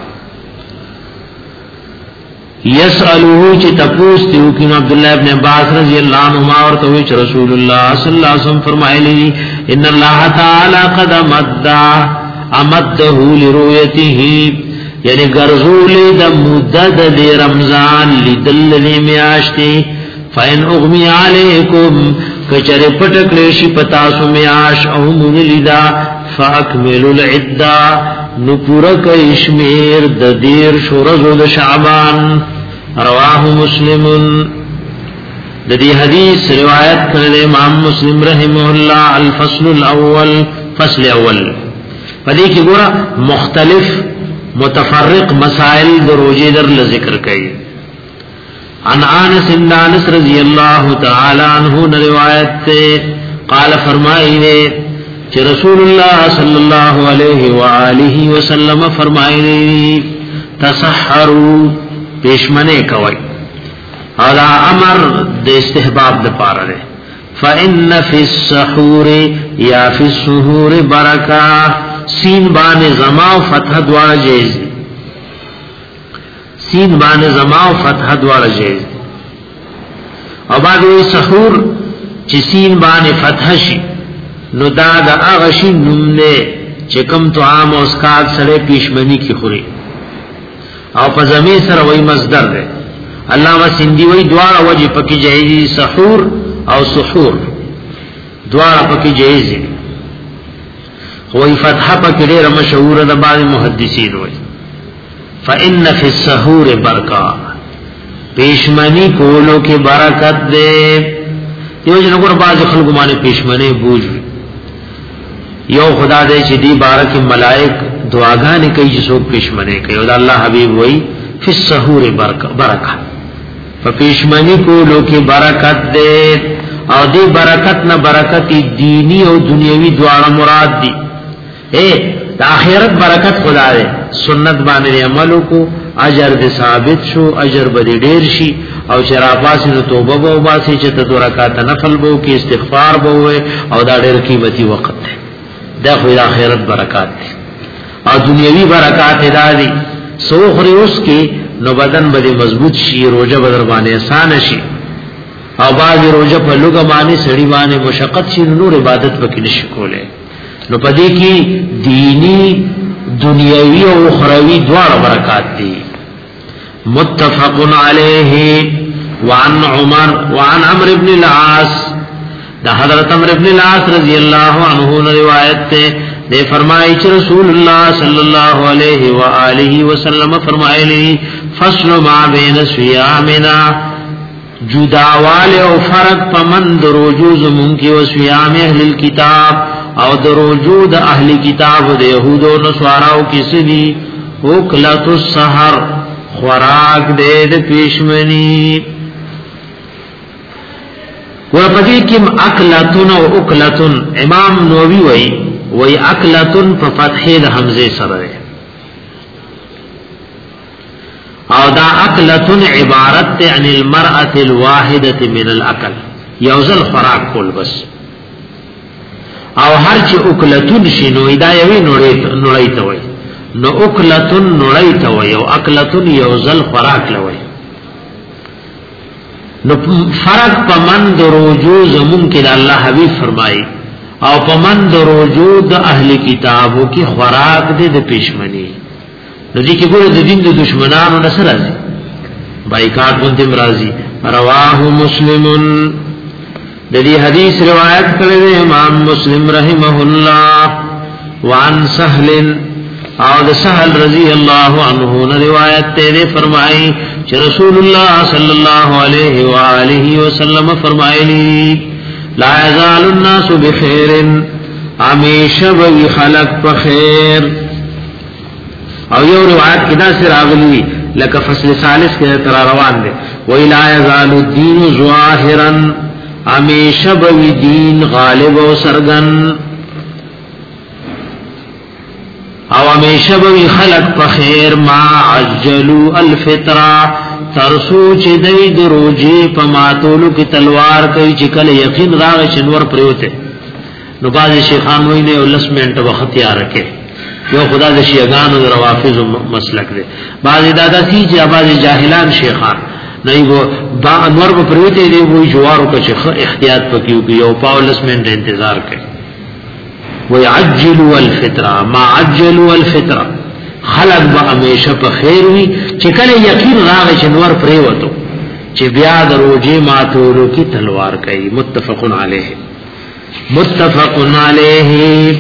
یسالوه چې تپوس دیو کین عبد الله ابن عباس رضی الله عنهما ورته چې رسول الله صلی الله علیه وسلم فرمایلی ان الله تعالی قد مد امده لرؤيته یعنی ګرځول د مدد د رمضان لیدل دی میاشتي فین اغمی علیکم کچره پټکړې شي پتا سو میاش او مون لیدا فاکملوا العده نو پورا کشمیر د دیر شورزو د شعبان رواه مسلم د دې حدیث روایت کړل امام مسلم رحمه الله الفصل الاول فصل اول پدې کې ګوره مختلف متفرق مسائل د روزې در ذکر کړي عن انس بن انس رضی اللہ تعالی عنہ روایت سے قال فرمائے کہ رسول اللہ صلی اللہ علیہ وآلہ وسلم فرمائے تسحروا پیشمنے کوي ادا امر د استحباب د پاره ده فان فی السحور یا فی السحور برکہ سین باندې زما او فتح دواړه جایز سین باندې زما او فتح دواړه جایز او بعد وی سحور چې سین باندې فتح شي نو دا د هغه شی نوم نه چې کوم تو عام او اسکات سره پیشمنی کی خوري او په زمي سره وای مصدر ده علامہ سندی وای دواړه وجه پکې جایز سحور او سحور دواړه پکې جایز وای فتح پکې ډېر مشهور ده بعض محدثین وای فإن فی السحور برکا پیشمنی کولو کې برکت ده یو جن وګور باز خلق باندې پیشمنی بوج یو خدا دې چې دی بارک ملائک دعاګانې کوي چې څوک پیشمنی کوي او الله حبیب وای فی السحور برکا برکا فپیشمنی کولو کې برکت ده او دې برکت نه برکت دینی او دنیوي دواړه مراد دي اے د اخرت برکت خدا دې سنت باندې عمل کو اجر دې ثابت شو اجر به ډیر شي او شرافاس نو توبه وو باسي چې ته رکعات نفل وو کې استغفار وو او دا ډیر قیمتي وخت دی دا خو د اخرت برکات دي او دنیوي برکات ادا دي سو خوري اوس کې نو بدن به مضبوط شي روزه بدر باندې آسان شي او باز روزه په لوګه باندې سړي باندې مشقت شي نور عبادت وکړي نشي کوله نو پدې کې دینی دنیاوی او اخروی دواړه برکات دي متفق علیه وعن عمر وعن عمرو بن العاص دا حضرت عمرو بن العاص رضی اللہ عنہ روایت تے دے فرمائی کہ رسول اللہ صلی اللہ علیہ وآلہ وسلم فرمائے لی فصل ما بین سیامنا جداوال او فرق پمن دروجو زمون کی و سیام اہل الكتاب او دروجو د اهل کتاب د يهود او نصاراو کې سدي وکلت السحر خوراک دې د پیشمنی ورپدې کې اکلتن او اکلتن امام نووي وای وای اکلتن په فتح د حمزه سره او دا اکلتن عبارت عن المرأة الواحدة من الاكل یوزل خوراک کول بس او هر چې اکلتون شنو ایدایوي نړۍ ته وای نو اکلتون نړۍ ته وای او اکلتون یوزل خوراک لوي نو فرق پمن د روجو زمون کې الله حبیب فرمایي او پمن د روجو د اهل کتابو کې خوراک دې د پېشمنی نو دې کې ګوره د دین د دشمنانو نصر راځي بایکاټ باندې راځي رواه مسلمون د دې حدیث روایت کړی امام مسلم رحمه الله وعن سهل او د سهل رضی الله عنه روایت ته فرمایي چې رسول الله صلی الله علیه و آله وسلم فرمایلی لا یزال الناس بخير همیشه وی خلق په خیر او یو روایت کې دا سره راغلی لکه فصل ثالث کې تر روان دي و لا یزال الدین ظاهرا همیشه به دین غالب او سرګن او همیشه به خلق په خیر ما عجلوا الفطره ترسو چې دای دروځي په ماتولو کې تلوار کوي چې کله یقین راغی شنور پریوته نو باز شیخان وای نه ولس منټ وخت تیار کړي یو خدا د شیعاګانو د روافض مسلک دی باز دادا سی چې باز جاهلان شیخان نه وو با انور په پریوته دی وای جوارو کې احتیاط پکيو کې یو پاولس منټ انتظار کوي ويعجلوا الفطره ما عجلوا الفطره خلق با همیشه په خیر وي چې کله یقین راغی چې نور پریوتو چې بیا د روزي ماتورو کی تلوار کوي. متفقن علیه متفقن علیه.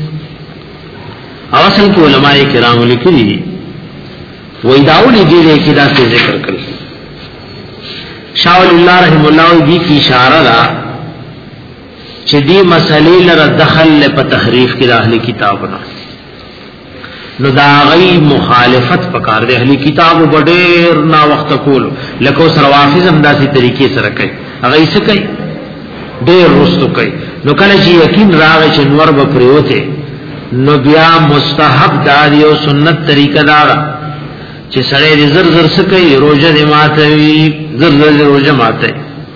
اصل کې علماء کرام لیکلي وې داولی دی کې دا څه ذکر کړل. شاہ ولی اللہ رحم اللہ دی کی اشاره دا چې دی مسئلې لره دخل په تحریف کې د اهلی کتابونه نو دا غي مخالفت پکار دی. اهلی کتاب وړ نا وخت کول لکه سره حافظ هم داسې طریقې سره کوي هغه یې څه کوي ډېر رستو کوي. نو کله چې یقین راغی چې نور به پریوته نو بیا مستحب داری او سنت طریقه دار چې سړی دې زر زر څه کوي روزه دې ماتوي زر زر روزه ماته.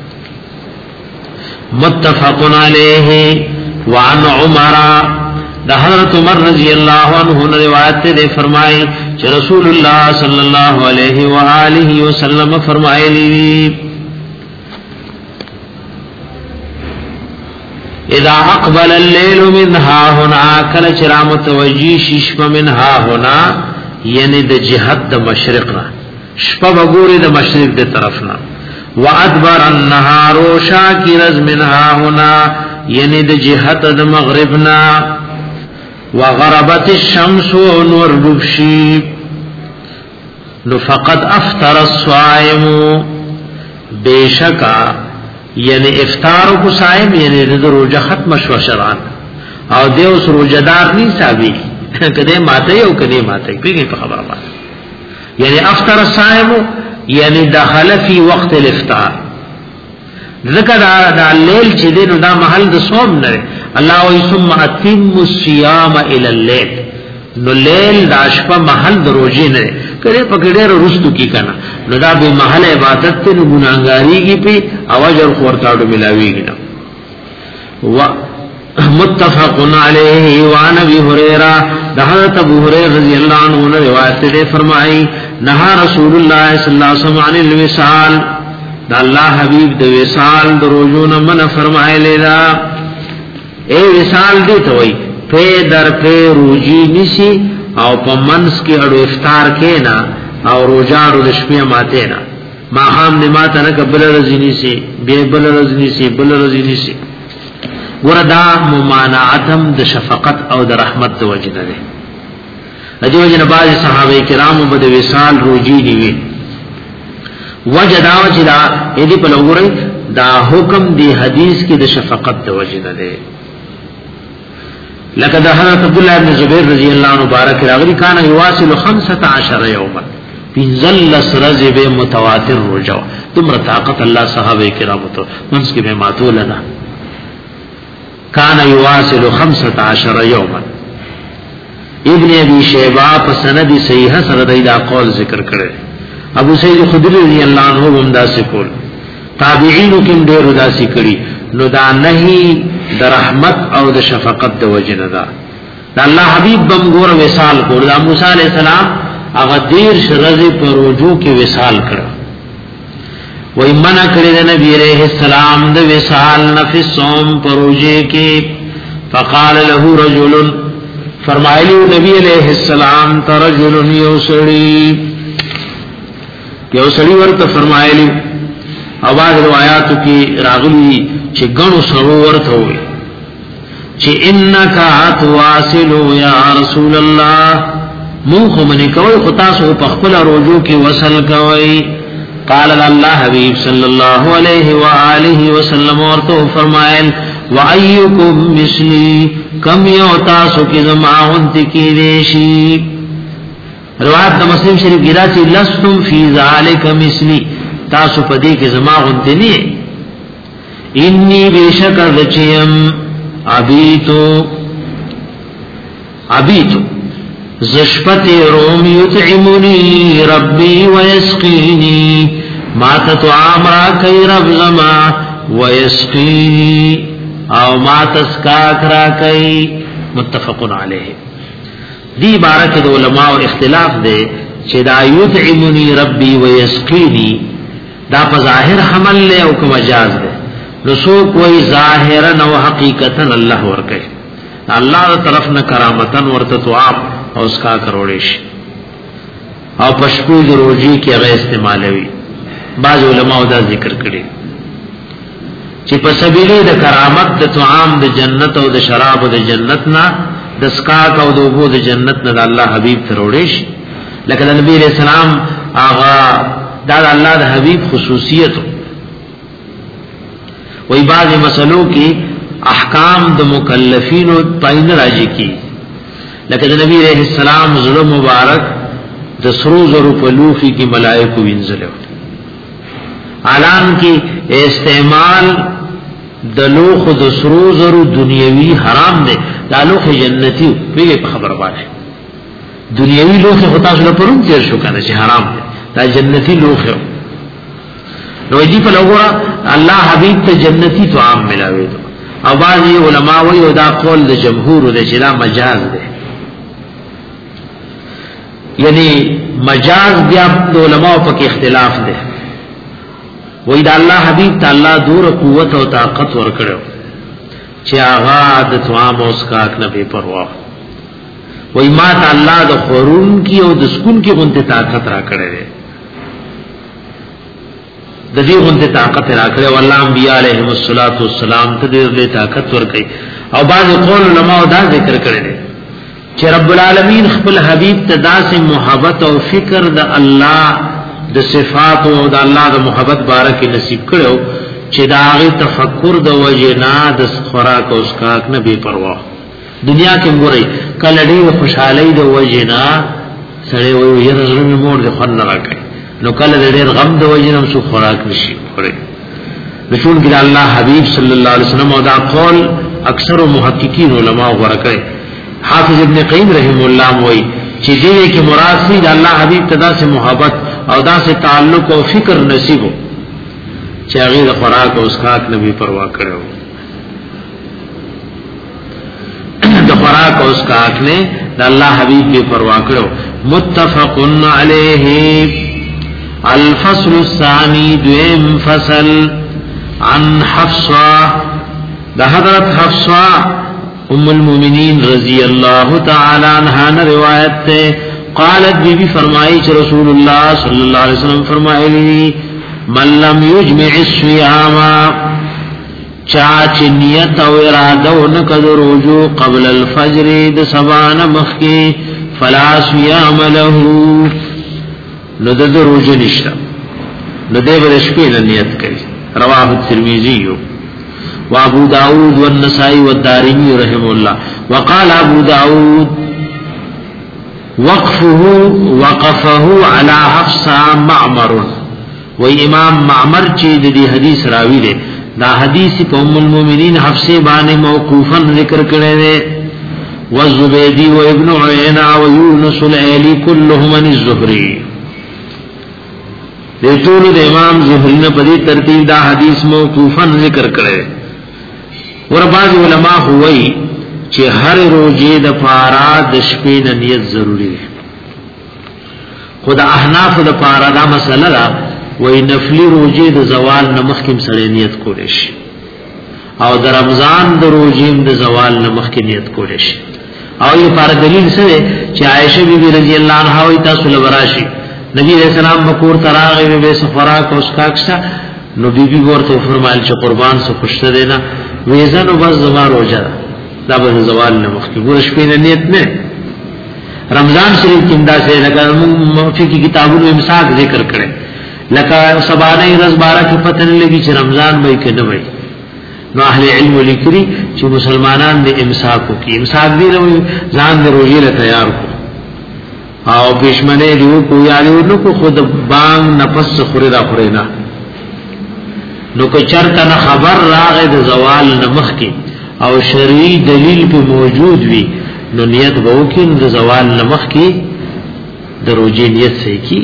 متفقن علیه. وعن عمر دا حضرت عمر رضی اللہ عنہ نے روایت دے فرمائی کہ رسول اللہ صلی اللہ علیہ وآلہ وسلم فرمائے لی اذا اقبل الليل منها هنا کل چرام توجی ششم منها هنا یعنی د جهت د مشرقنا شپه وګوري د مشرق د طرفنا وادبر النهار شاکرز منها هنا یعنی د جهت د مغربنا وغربت الشمس ونور بشي نو فقد افطر الصائم بیشکا یعنی افطار کو صائم یعنی د روزه ختم شو شرعن او دیو سر روزدار نی ثابت کده ماته یو کده ماته پیږي په خبره باندې یعنی افطر الصائم یعنی دخل فی وقت الافطار ذکر دا لیل چې دینو دا محل د صوم نه الله و ثم اتم الصيام الى الليل نو لیل دا شپه محل د روزي نه کړي پکړه رستو کی کنا نو دا به محل عبادت ته ګناګاریږي په اواجر خورتاړو ملاويږي نو و متفقن علیه وعن ابي هريره حضرت ابو هريره رضی اللہ عنہ نے روایت سے فرمائی نہا رسول اللہ صلی اللہ علیہ وسلم عن الوصال دا اللہ حبیب د وصال د روزونه من فرمائے لیدا اے وصال دی ته وای په در په روزي نسی او په منس کې اړو افطار کینا او روزاړو د شپې ماته نه ما هم نه ماته نه قبل رزنی سي به بل رزنی سي بل رزنی سي وردا ممانعتم د شفقت او د رحمت د وجه ده اجو جن باز صحابه کرام بده وصال روزي دی وجدا وجدا اې دې په لوري دا حکم دی حدیث کې د شفقت د وجه ده لقد حضرت عبد الله بن زبير رضی اللہ عنہ مبارک راغلی کان یواصل خمسة عشر یوما بنزل سرز به متواتر روزه تم طاقت الله صحابه کرام ته منس کې به ماتولنا کان یواصل خمسة عشر یوما ابن ابي شيبه په سند صحیح سره دا قول ذکر کړي ابو سعید خدری رضی اللہ عنہ هم دا سکول تابعین کوم ډیر داسي کړي نو دا نهي د رحمت او د شفقت د وجنه دا د الله حبیب بم ګور وصال کول د موسی علی السلام هغه دیر شرزه پر رجوع کې وصال کړ وای منا کړی د نبی علیہ السلام د وصال نفس صوم پر روزه کې فقال له رجل فرمایلی نبی علیہ السلام ترجل یوسری یوسری ورته فرمایلی اواز روایاتو کی راغلی چې غنو سرو ورته وي چې انک اتواصلو یا رسول الله مون خو منی کوي خو تاسو په خپل روزو کې وصل کوي قال الله حبیب صلی الله علیه و آله وسلم ورته فرمایل وایکم مثلی کم یو تاسو کې زماونت کې دیشی روایت د مسلم شریف کې راځي لستم فی ذلک مثلی تاسو پدې کې زما غونډه نه انی بیشک رچیم ابیتو ابیتو زشپت روم یطعمنی ربی ویسقینی ما تطعام را کئی رب زما ویسقینی او ما تسکاک را کئی متفقن علیہ دی بارک دو علماء اختلاف دے چې دا یطعمنی ربی ویسقینی دا په ظاهر حمل له او کوم مجاز ده رسو کوئی ظاهرا او حقیقتا الله ورکه الله طرف نه کرامتن ورته تواب او اس کا کروڑش او پشپو د روزي کې هغه استعمالوي. بعض علماء دا ذکر کړي چې په سبیل د کرامت د طعام د جنت او د شراب د جنت نه د اسکاک او د اوبو د جنت نه د الله حبیب تروړې شي. لکه د نبی رسول الله هغه دا د الله د حبیب خصوصیت وی بعض مسلو کې احکام د مکلفین او پاین راځي کی. لکه د نبی رسول السلام زړه مبارک د سرو زرو په لوفي کې ملائکه وینځلو. اعلان کی استعمال د لوخ د سرو زرو دنیوي حرام دی، د لوخ جنتی په خبر باندې دنیوي لوخ هوتا شو پرون تیر شو کنه چې حرام دی، دا جنتی لوخ نو دی په لوګه الله حبیب ته جنتی طعام ملاوي. او بعضی علما وایي دا قول د جمهور د چې دا مجاز دی، یعنی مجاز بیا د علماء په اختلاف دی. وای دا الله حبیب ته الله دور قوت او طاقت ورکړو چې هغه د طعام او اسکاک نه بے پروا. وای ما ته الله د خورون کی او د سکون کی غونته طاقت را کړې د دې غونته طاقت را کړې او الله انبیاء علیهم الصلاۃ والسلام ته دې طاقت ورکړي. او بعض قول علماء دا ذکر کړي چې رب العالمین خپل حبیب ته داسې محبت او فکر د الله د صفات او د الله د محبت بارکه نصیب کړو چې دا غي تفکر د وجنا د خوراک او اسکاک نه بے پروا. دنیا کې ګوري کله ډېر خوشحالي د وجنا سره وي یره زړه موړ د خن راکړي، نو کله ډېر غم د وجنا سو خوراک نشي خوري. رسول کې الله حبيب صلی الله علیه وسلم او دا قول اکثر محققین علما ورکړي. حافظ ابن قیم رحم الله وایي چې دې کې مراد سي د الله حبيب تدا سے محبت او دا سے تعلق او فکر نصیبو چې هغه د خوراک او اسکاک نه بي پروا کړو. د خوراک او اسکاک نه د الله حبيب بي پروا کړو. متفق علیه. الفصل الثاني دویم فصل عن حفصه د حضرت حفصه ام المؤمنین رضی اللہ تعالی عنہا نے روایت تے قالت بی بی فرمائی چھ رسول اللہ صلی اللہ علیہ وسلم فرمائی من لم یجمع الصیام چاچ نیت و ارادہ ونکد روجو قبل الفجر د سبان مخی فلا صیام له ندد روجو نشتا ندے برشپیل نیت کری. رواہ الترمذی وابو داود والنسائی والدارمی رحم اللہ. وقال ابو داود وقفه وقفه على حفصه معمر و امام معمر چید دی حدیث راوی دے دا حدیث په ام المؤمنین حفصه باندې موقوفا ذکر کړي دے. والزبیدی و ابن عیینہ و یونس العیلی كلهم عن الزهری دے ټول د امام زهری نے په دې ترتیب دا حدیث موقوفا ذکر کړي. ور بعض علماء ہوئی چې هر روزه د پارا د شپې د نیت ضروری ده. خدا احناف د پارا دا مسله ده وای نفلی روزه د زوال نمخ کې سره نیت کولې شي او د رمضان د روزه د زوال نمخ کې نیت کولې شي. او یو پر دلیل سره چې عائشہ بی بی رضی الله عنها وای تاسو لوراشي نبی رسول الله مکور تراغه به سفرا کو اس کاکشا نو بی بی ورته فرمایل چې قربان سو خوشته دینا ویزن و بس زما روجه دا به زوال نه مخکې ګور شپې نه نیت نه. رمضان شریف کې انده سے لکه فقہی کتابونو امساک ذکر کړي لکه سبانه رز بارہ کې پته نه لګي چې رمضان به کې نه وي. نو اهل علم لیکري چې مسلمانان دې امساک وکړي. امساک دې نو ځان دې روزي له تیار کو او پښمنه دیو کو یالو نو کو خود بانګ نفس خوري را خوري نه. نو که چرته نه خبر راغې د زوال نمخ کې او شرعي دلیل په موجود وي نو نیت به وکړي د زوال نمخ کې د روزي نیت صحیح کی.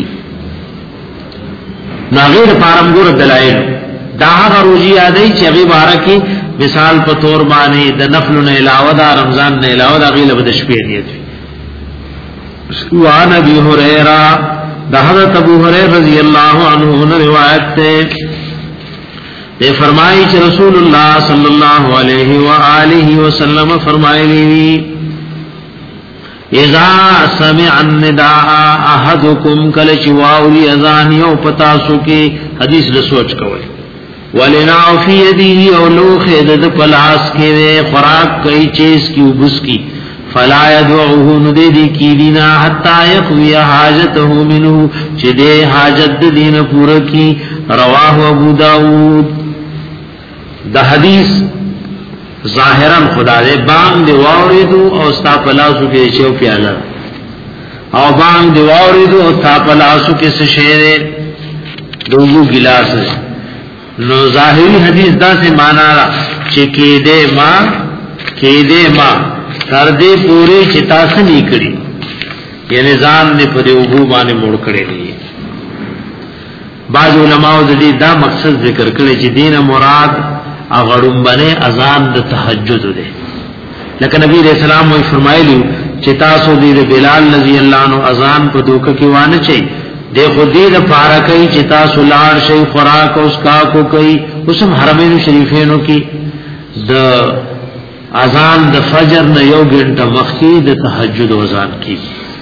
نو غیر پارمګور دلایل دا هغه روزي یادای چې هغه بارکه مثال په تور باندې د نفل نه علاوه د رمضان نه علاوه د غیله د شپې نیت وي. وعن ابي هريره ده حضرت ابو هريره رضی اللہ عنہ نے روایت ہے دے فرمائی کہ رسول اللہ صلی اللہ علیہ وآلہ وسلم فرمائے لی اذا سمع النداء احدكم کل چواولی اذان یو پتاسو کی حدیث له سوچ کوي ولنا فی یده او لوخ د پلاس کې خوراک کوي چیز کی وبس کی فلا يدعوه ندی کی دینا حتا یقضی حاجته منه چې دې حاجت دین پوره کی رواه ابو داود. د حدیث ظاهرا خدای بام دی واوریدو او ستا پلاسو کې شو پیاله او بام دی واوریدو او ستا پلاسو کې څه شی دوغو ګلاس. نو ظاهری حدیث دا سے مانا را چې کې دې ما کې دې ما تر دې پوری چتا سنی کړي یعنی ځان دې په دې وګو باندې مړ کړي دي. بعض علماء دې دا مقصد ذکر کړي چې دین مراد اغړم باندې اذان د تهجد ده. لکه نبی رسول الله وی فرمایلی چې تاسو دې بلال رضی الله عنه اذان په دوکه کې وانه چي د خودی د پارا کوي چې تاسو لار شي خوراک اوس کا کو کوي اوسم حرمین شریفینو کې د اذان د فجر نه یو غنټه مخکې د تهجد اذان کی.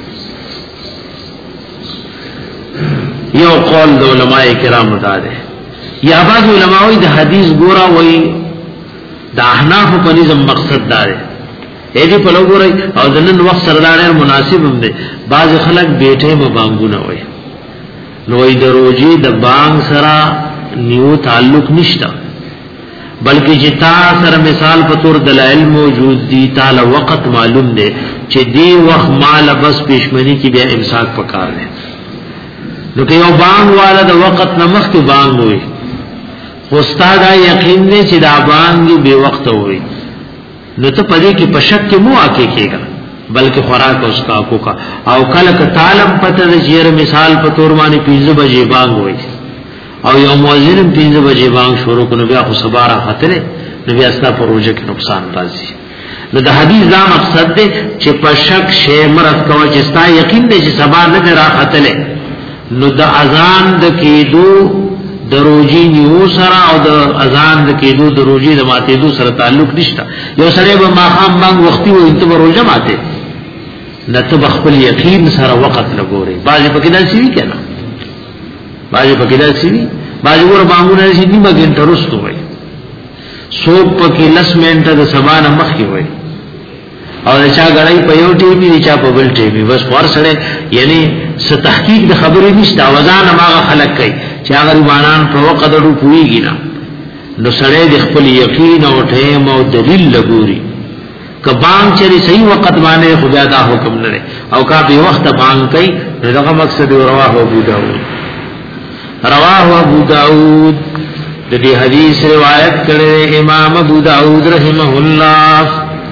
یو قول د علماء کرام دا ده. یا بعض علماء د حدیث ګورا وای د احناف په نظم مقصد دا ده اې دې په لګورای او د نن وخت سره مناسب هم ده. بعض خلک بیٹه مبانګونه وای نو ای د روزي د بانګ سره نیو تعلق نشتا بلکې چې تا سره مثال په تور دلایل موجود دي تعالی وخت معلوم دی چې دی وخت مال بس پښمنی کی بیا امساک پکار دی. نو که یو بانګ والا د وخت نمخ کې بانګ وي خو استاد یقین دی چې دا بانګ به وخت وي نو ته پدې کې پشک کې مو آکے کېږي بلکې خوراک اوس کا کو کا او کله ک تعلم پته د جیر مثال په تور باندې پنځه بجې بانګ وای او یو مؤذن پنځه بجې بانګ شروع کړي بیا خو سباره خطرې نو بیا استا پروژه کې نقصان راځي. نو د حدیث دا مقصد دی چې په شک شی مرض کوي چې ستا یقین دی چې سبا نه را خطلې نو د اذان د کېدو دروجی نیو سره او د اذان د کېدو دروجی د ماتېدو سره تعلق نشته. یو سره به ماخام بانګ وختي و انت بروجه ماته نته بخپل یقین سره وخت لګوري. باځي پکې دا سی کنه باځي پکې دا سی باځي ور باندې شي نیمه ګنټه رستو وای سوپ پکې لس منټه د سبانه مخ کې وای او چا غړای په یو ټی وی چا په بل ټی وی بس ور سره یعنی ست تحقیق د خبرې نشته وزن ما خلق کوي چې هغه غریبانان په وخت ډو پويږي نه نو سره د خپل یقین او ټیم او دلیل لګوري کبان چې صحیح وخت باندې خدا دا حکم لري او کا به وخت باندې کوي دغه مقصد رواه ابو داود. رواه ابو داود د دې حدیث روایت کړي امام ابو داود رحمه الله.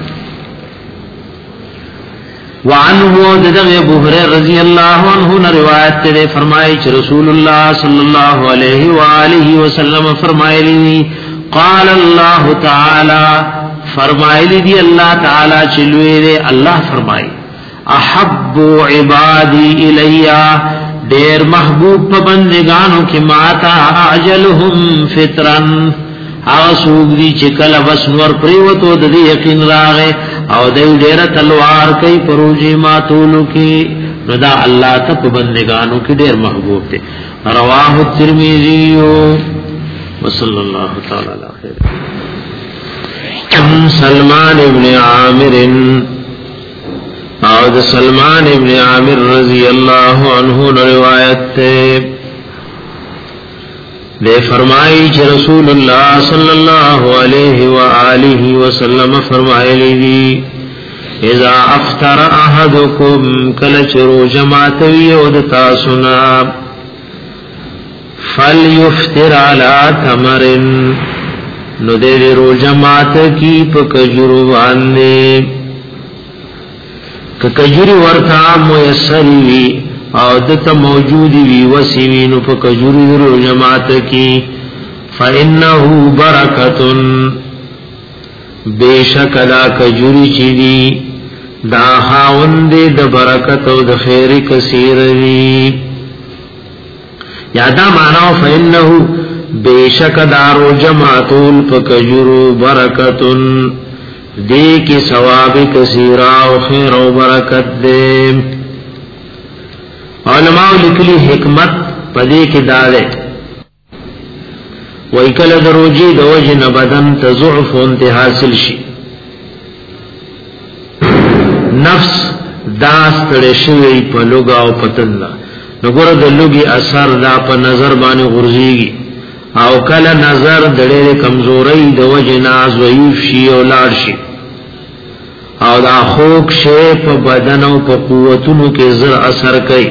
وعنه دغه ابو هريره رضی الله عنه روایت ته فرمایي چې رسول الله صلی الله علیه و آله وسلم فرمایلی قال الله تعالی فرمایلی دی الله تعالی چلوې دی الله فرمایي احب عبادی الیا ډیر محبوب په بندگانو کې ماتا اجلهم فطرن آسوگ دی چکل بس نور پریوتو د دې یقین راغې او د ډیر تلوار کوي پروجي ماتولو کې رضا الله ته په بندگانو کې ډیر محبوب دی. رواه الترمذی وصلی الله تعالی علی خیر. سلمان ابن عامر او د سلمان ابن عامر رضی اللہ عنہ روایت تے دے فرمائی چھ رسول اللہ صلی اللہ علیہ وآلہ وسلم فرمائی لی اذا افطر احدکم کلچرو جماعتوی ودتا سنا فلیفتر علی تمرن نو دے رو جماعت کی پکجرو باندے کجوری ورتا میسری وی او دتا موجودی وی وسی وی نو پا کجوری درو جماعت کی فإنہو برکتن بے شک دا کجوری چی دی دا خاوندے دا برکت و دا خیر کثیر وی یادا معناو فإنہو بے شک دارو جماعتون پا کجورو برکتن دې کې ثواب کثیره او خیر او برکت دې. علماء لیکلي حکمت پدې کې داله وای کله دروجي د وجه نه بدن ته ضعف انته حاصل شي، نفس داس تړې شوی په لوګا او پتنلا، نګور د لوګي اثر دا په نظر باندې غورځيږي او کله نظر دړې کمزوري د وجه نه ضعیف شي او لاړ شي او دا خوک شی په بدن او په قوتونو کې زر اثر کوي،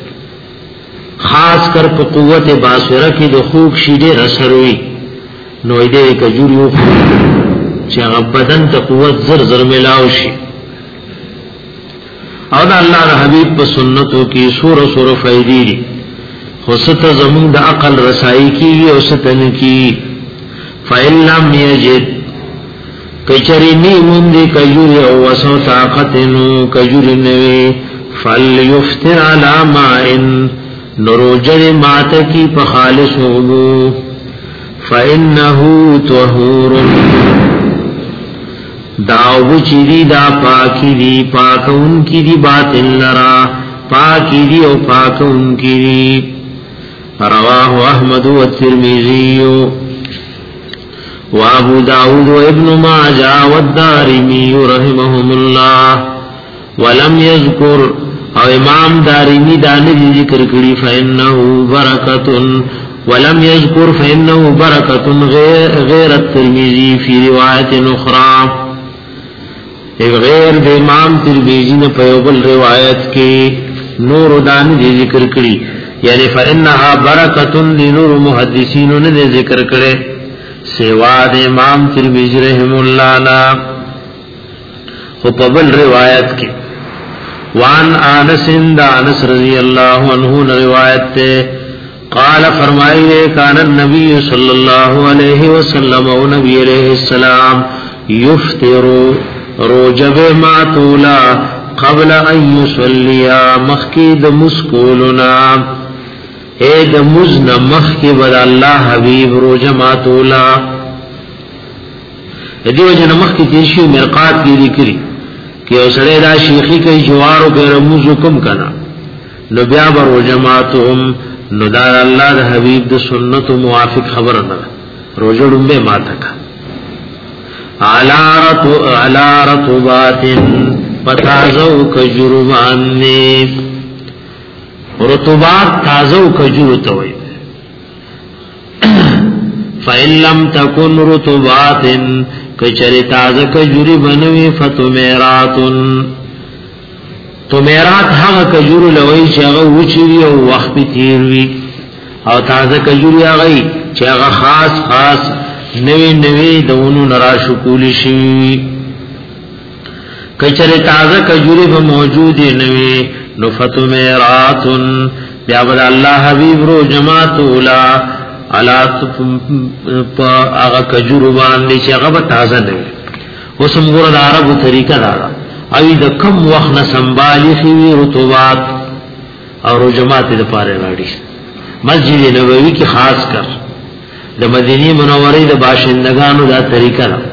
خاص کر په قوت باصره کې د خوک شی ډېر اثر وي. نو دې کجوري چې هغه بدن ته قوت زر زر ملاو شي. او دا الله د حبيب په سنتو کې سور سور فائدې دي، خو ست زمون د عقل رسایي کې او ستن کې. فإن لم يجد کچری نی مندی کجوری او وسو طاقتنو کجوری نوی فلیفتر علی مائن نروجر مات کی پخالص ہوگو فإنہو طہور داو چیدی دا پاکی دی پاک ان کی دی باطن لرا پاکی دی او پاک ان کی دی. رواہ احمد و الترمذی وابو داود وابن ماجہ والدارمی رحمهم اللہ ولم يذکر او امام دارمی دانی ذکر کری فإنه برکتن ولم يذکر فإنه برکتن غیر الترمذی فی روایت اخرى غیر د امام ترمذی نے پیوبل روایت کے نور دانی ذکر کری یعنی فإنها برکتن لنور محدثین نے ذکر کرے سوا د امام ترمذی رحم اللہ لا. خو په بل روایت کې وان انس انس رضی اللہ عنہ روایت ته قال فرمائے کان النبی صلی اللہ علیہ وسلم او نبی علیہ السلام یفطر روجب ما طولا قبل ان يصلي مخکید مسکولنا اے د مزن مخکی بد الله حبیب روجماتولا دیو جن مخکی تیشی مرقات کی ذکری کہ اوسڑے دا شیخی کئی جوارو پہ رموزو کم کنا نو بیا بر روجماتهم نو دار اللہ دا حبیب دا سنت و موافق خبر نا روجڑن بے ماتکا علا رطبات پتازو کجرباننے رطوبات تازو کجورو توئی فَإِن لَّمْ تَكُنْ رُطُوبَاتٍ کچری تازه کجوری بنوي فتمیرات تمیرات هغه کجورو لوي چې هغه وچوي او وخت تیر وي او تازه کجوری هغه چې هغه خاص خاص نوی نوی دونو نرا شکول شي. کچری تازه کجوری به موجود نوی نو فتمیرات بیا بد الله حبیب رو جماعت اولا علا پا آغا کجورو باندی چه آغا با تازه نوی وسم گورد عربو طریقہ دارا اوی دا کم وقت نسنبالی خیوی رطوبات اور جماعت دا پارے راڑی. مسجد نبوی کی خاص کر دا مدینی منوری دا باشندگانو دا طریقہ دا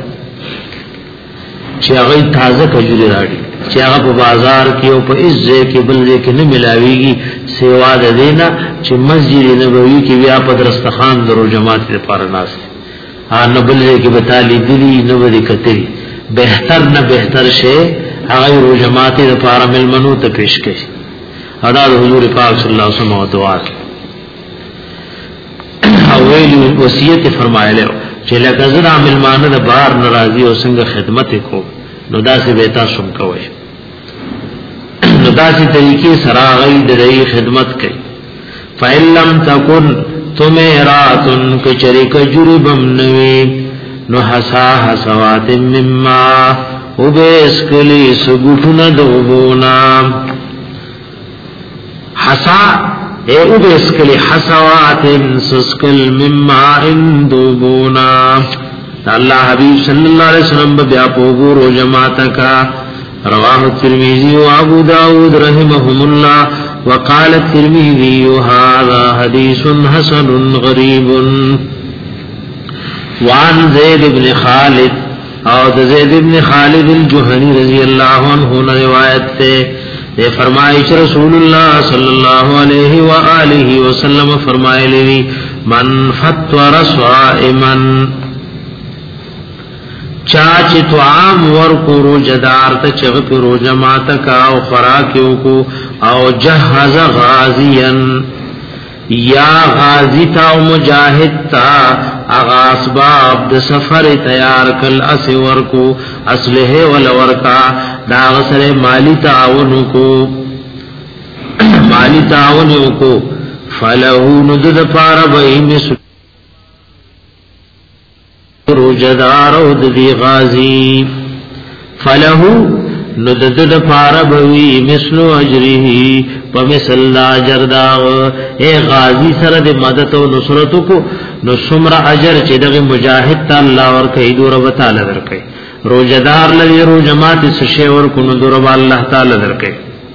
چه آغای تازه کجوری راڑی چې هغه په بازار کې او په عزت کې بل ځای کې نه ملاويږي سیوا ده دینا چې مسجد نبوي کې بیا په درستخان درو جماعت لپاره ناس ها نه بل ځای کې بتالي دي نو ودی کتري بهتر نه بهتر شي هغه رو جماعت لپاره ملمنو ته پیش کړي. ادا حضور پاک صلی الله علیه وسلم دعا او ویل وصیت فرمایله چې لکه زرا ملمانه د بار ناراضي او څنګه خدمت کو نو دا سے بیتا سم کوئی نو دا سی طریقے سرا غی درائی خدمت کئی. فَإِن لَّمْ تَكُنْ تُمِرَاتٌ کچری کجربم نوی نو حسا حسوات مما او بیسکلی سگوٹن دوبونا حسا اے او بیسکلی حسوات سسکل مما اندوبونا. اللہ حبیب صلی اللہ علیہ وسلم بیا پوگور و جماعت کا. رواہ الترمذی و ابو داود رحمهم اللہ وقال الترمذی هذا حدیث حسن غریب. وعن زید بن خالد او د زید ابن خالد الجهنی رضی اللہ عنہ روایت سے یہ فرمائے کہ رسول اللہ صلی اللہ علیہ وآلہ وسلم فرمائے لی من فطر صائما چاچ تو عام ورکو روجدار تا چغپ روجمات کا او خراکیو کو او جہز غازیا یا غازی تا او مجاہد تا اغا اسباب د سفر تیار کل اس ورکو اسلحہ والورکا دا غسر مالی تعاونو کو مالی تعاونو کو فلہو ندد پارا بئی مثل روجدار او دی غازی فلہو ندد پارا بئی مثل اجره پمثل دا جرداغ اے غازی سرد مدد و نصرتو کو نو سمر اجر چی دغی مجاہد تا اللہ ورکی دور بطال درکی روجدار لگی رو جماعت سشے ورکنو دور با اللہ تعالی درکی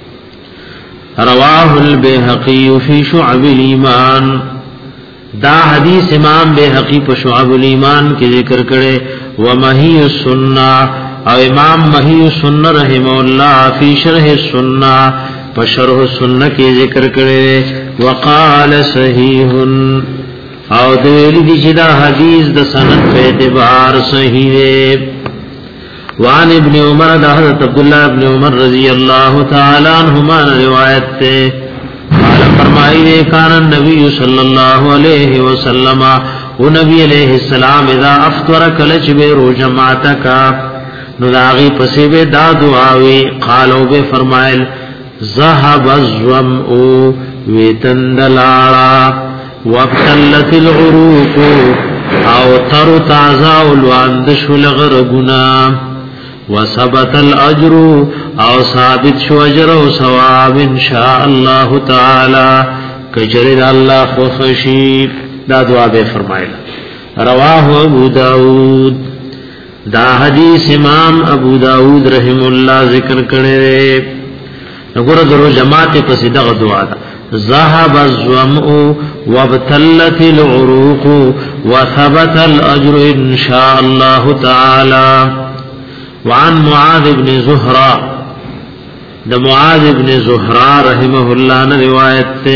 رواہ البیحقی فی شعب الایمان دا حدیث امام بیحقی پا شعب الایمان کی ذکر کرے ومحی السنہ او امام محی السنہ رحمہ اللہ فی شرح السنہ پا شرح السنہ کی ذکر کرے وقال صحیح او دویلی دی چدا حدیث دا سند پہ اعتبار صحیح ہے وعن ابن عمر دا حضرت عبداللہ ابن عمر رضی اللہ تعالی عنہما روایت تے قال فرمائی دے کان النبی صلی اللہ علیہ وسلم و نبی علیہ السلام اذا افطر کلچ بے رو جماعتکا نداغی پسی بے دا دعاوی قالو بے فرمائل ذہب الزومعو ویتندلارا وابتلت العروق او تر تازا الواندش لغرگنا وثبت الاجر او ثابت شو اجر و ثواب انشاء اللہ تعالی کجرد اللہ خوخشی دا دعا بے فرمائل رواہ ابو داود دا حدیث امام ابو داود رحم اللہ ذکر کرے نگور درو جماعت پسی دا دعا دا ذهب الظمأ وابتلت العروق وثبت الأجر إن شاء الله تعالى وعن معاذ بن زهرة ده معاذ بن زهرة رحمه الله روایت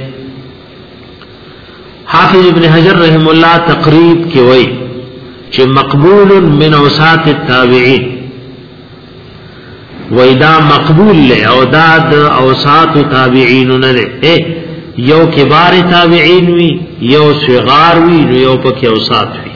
حافظ ابن حجر رحمه الله تقریب کی وی چه مقبول من اوساط التابعین ویدا مقبول لے او داد اوساط تابعین نلے اے یو کبار تابعین وی یو صغار وی یو پک اوساط وی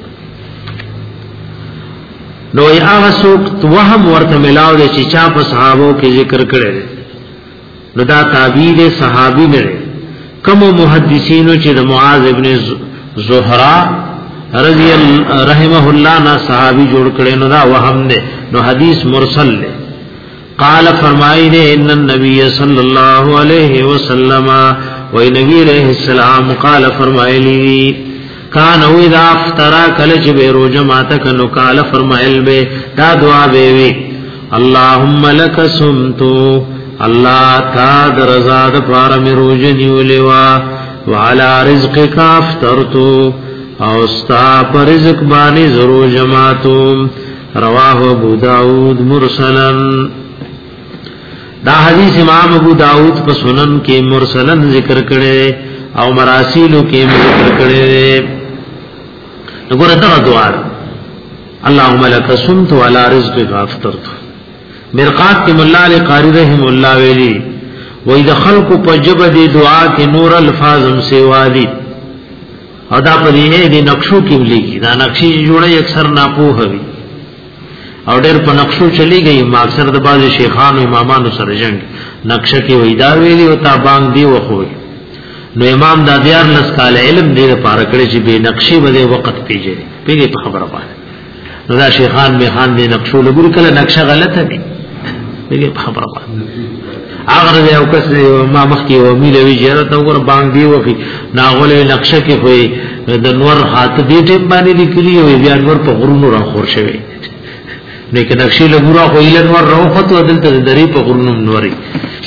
نو ای آغا سوک وهم ورت ملاو دے چی چا پا صحابوں کی ذکر کرے دے نو دا تابعین صحابی نرے کمو محدثینو چی دا معاذ ابن زہرا رضی رحمہ اللہ نا صحابی جوڑ کرے نو دا وهم دے نو حدیث مرسل لے قال فرمائی نے ان النبی صلی اللہ علیہ وسلم و نبی علیہ السلام قال فرمائی لی کانو اذا افطرا کلچ بے رو جماعتک نو قال فرمائی بے دا دعا بے وی اللہم لک سمتو اللہ تا درزاد پارم روجنی ولیوا وعلا رزق کا افطرتو اوستا پر رزق بانی زرو جماعتو رواہ ابو داود مرسلن دا حدیث امام ابو داود پا سنن کے مرسلن ذکر کرے او مراسیلو کے ذکر کرے نگو رتا دعا اللہم لک سمت وعلا رزق کا افطرت مرقات کے ملا علی قاری رحم اللہ ویلی وید خلق پا جبد دعا کے نور الفاظم سے والی او دا پا دیئے دی نقشو کی ملی کی دا نقشی جوڑے اکثر ناپو ہوئی اور ډېر په نقشو چلی گئی ما اکثر د باز شیخانو امامانو سره جنگ نقشه کې وېدا ویلی او تا بانګ دی وخوي نو امام د دیار لس کال علم دې لپاره کړی چې به نقشې بده وخت پیږي پیږي په خبره باندې نو دا شیخان می خان دې نقشو لګور کله نقشه غلطه دي پیږي په خبره باندې اگر دې او کس ما مخ کې و میله وی جره ته وګور بانګ دی وخی ناغله نقشه کې وې د نور خاط دې ټیم باندې لیکلی او بیا نور په غرونو را خور شوی لیکن نقشی لګورا خو ایلن ور روخت ودلته درې په غرنم نوري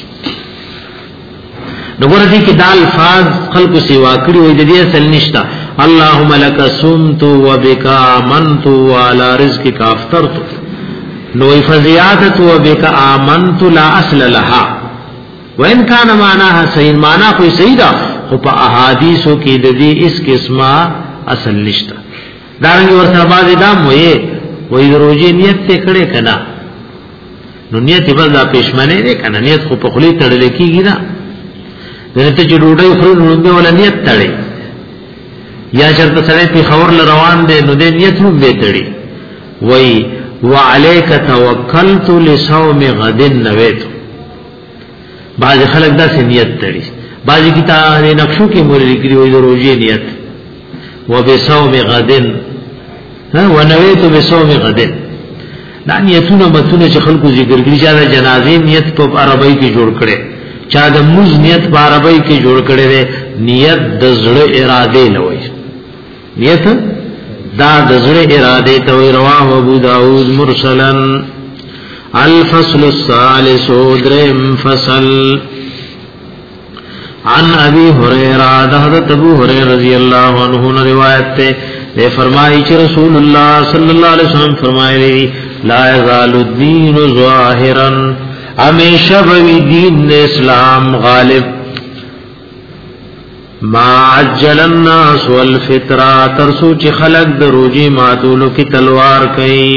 نګور دي کې دال فاز خلق سیوا کړی وي د دې اصل نشتا اللهم لك صمت وبك آمنت وعلى رزقك افطرت نو فزیادت وبك آمنت لا اصل لها وان كان معناها صحیح معنا کوئی صحیح دا خو په احادیثو کې د دې اس قسمه اصل نشته دا رنګ ورسره باندې دا موي وې روزي نیت ته کړه کنا نو نیت به دا پښمنه نه کنا نیت خو په خلی تړل کېږي نه دته چې ډوډۍ خورو نو به ول نیت تړي یا چرته سره په خبر ل روان دي نو دې نیت هم به تړي وې وعليك توکلت لصوم غد نويت بعض خلک دا سه نیت تړي بعض کتاب نقشو کې مور لري وې روزي نیت وبصوم غد ها ونويت بصوم غد دا نیتونه متونه چې خلکو ذکر کړي چې د جنازې نیت په عربی کې جوړ کړي چا د موز نیت په عربی کې جوړ کړي دی نیت د زړه اراده نه وای نیت دا د زړه اراده ته وی رواه ابو داود مرسلا الفصل الثالث درم فصل عن ابي هريره حضرت ابو هريره رضی اللہ عنہ نے روایت ہے نے فرمائی کہ رسول اللہ صلی اللہ علیہ وسلم فرمائے لا یزال الدین ظاہرا ہمیشہ بھی دین اسلام غالب ما عجل الناس والفطرہ ترسو چ خلق دروجی ماتولو کی تلوار کئی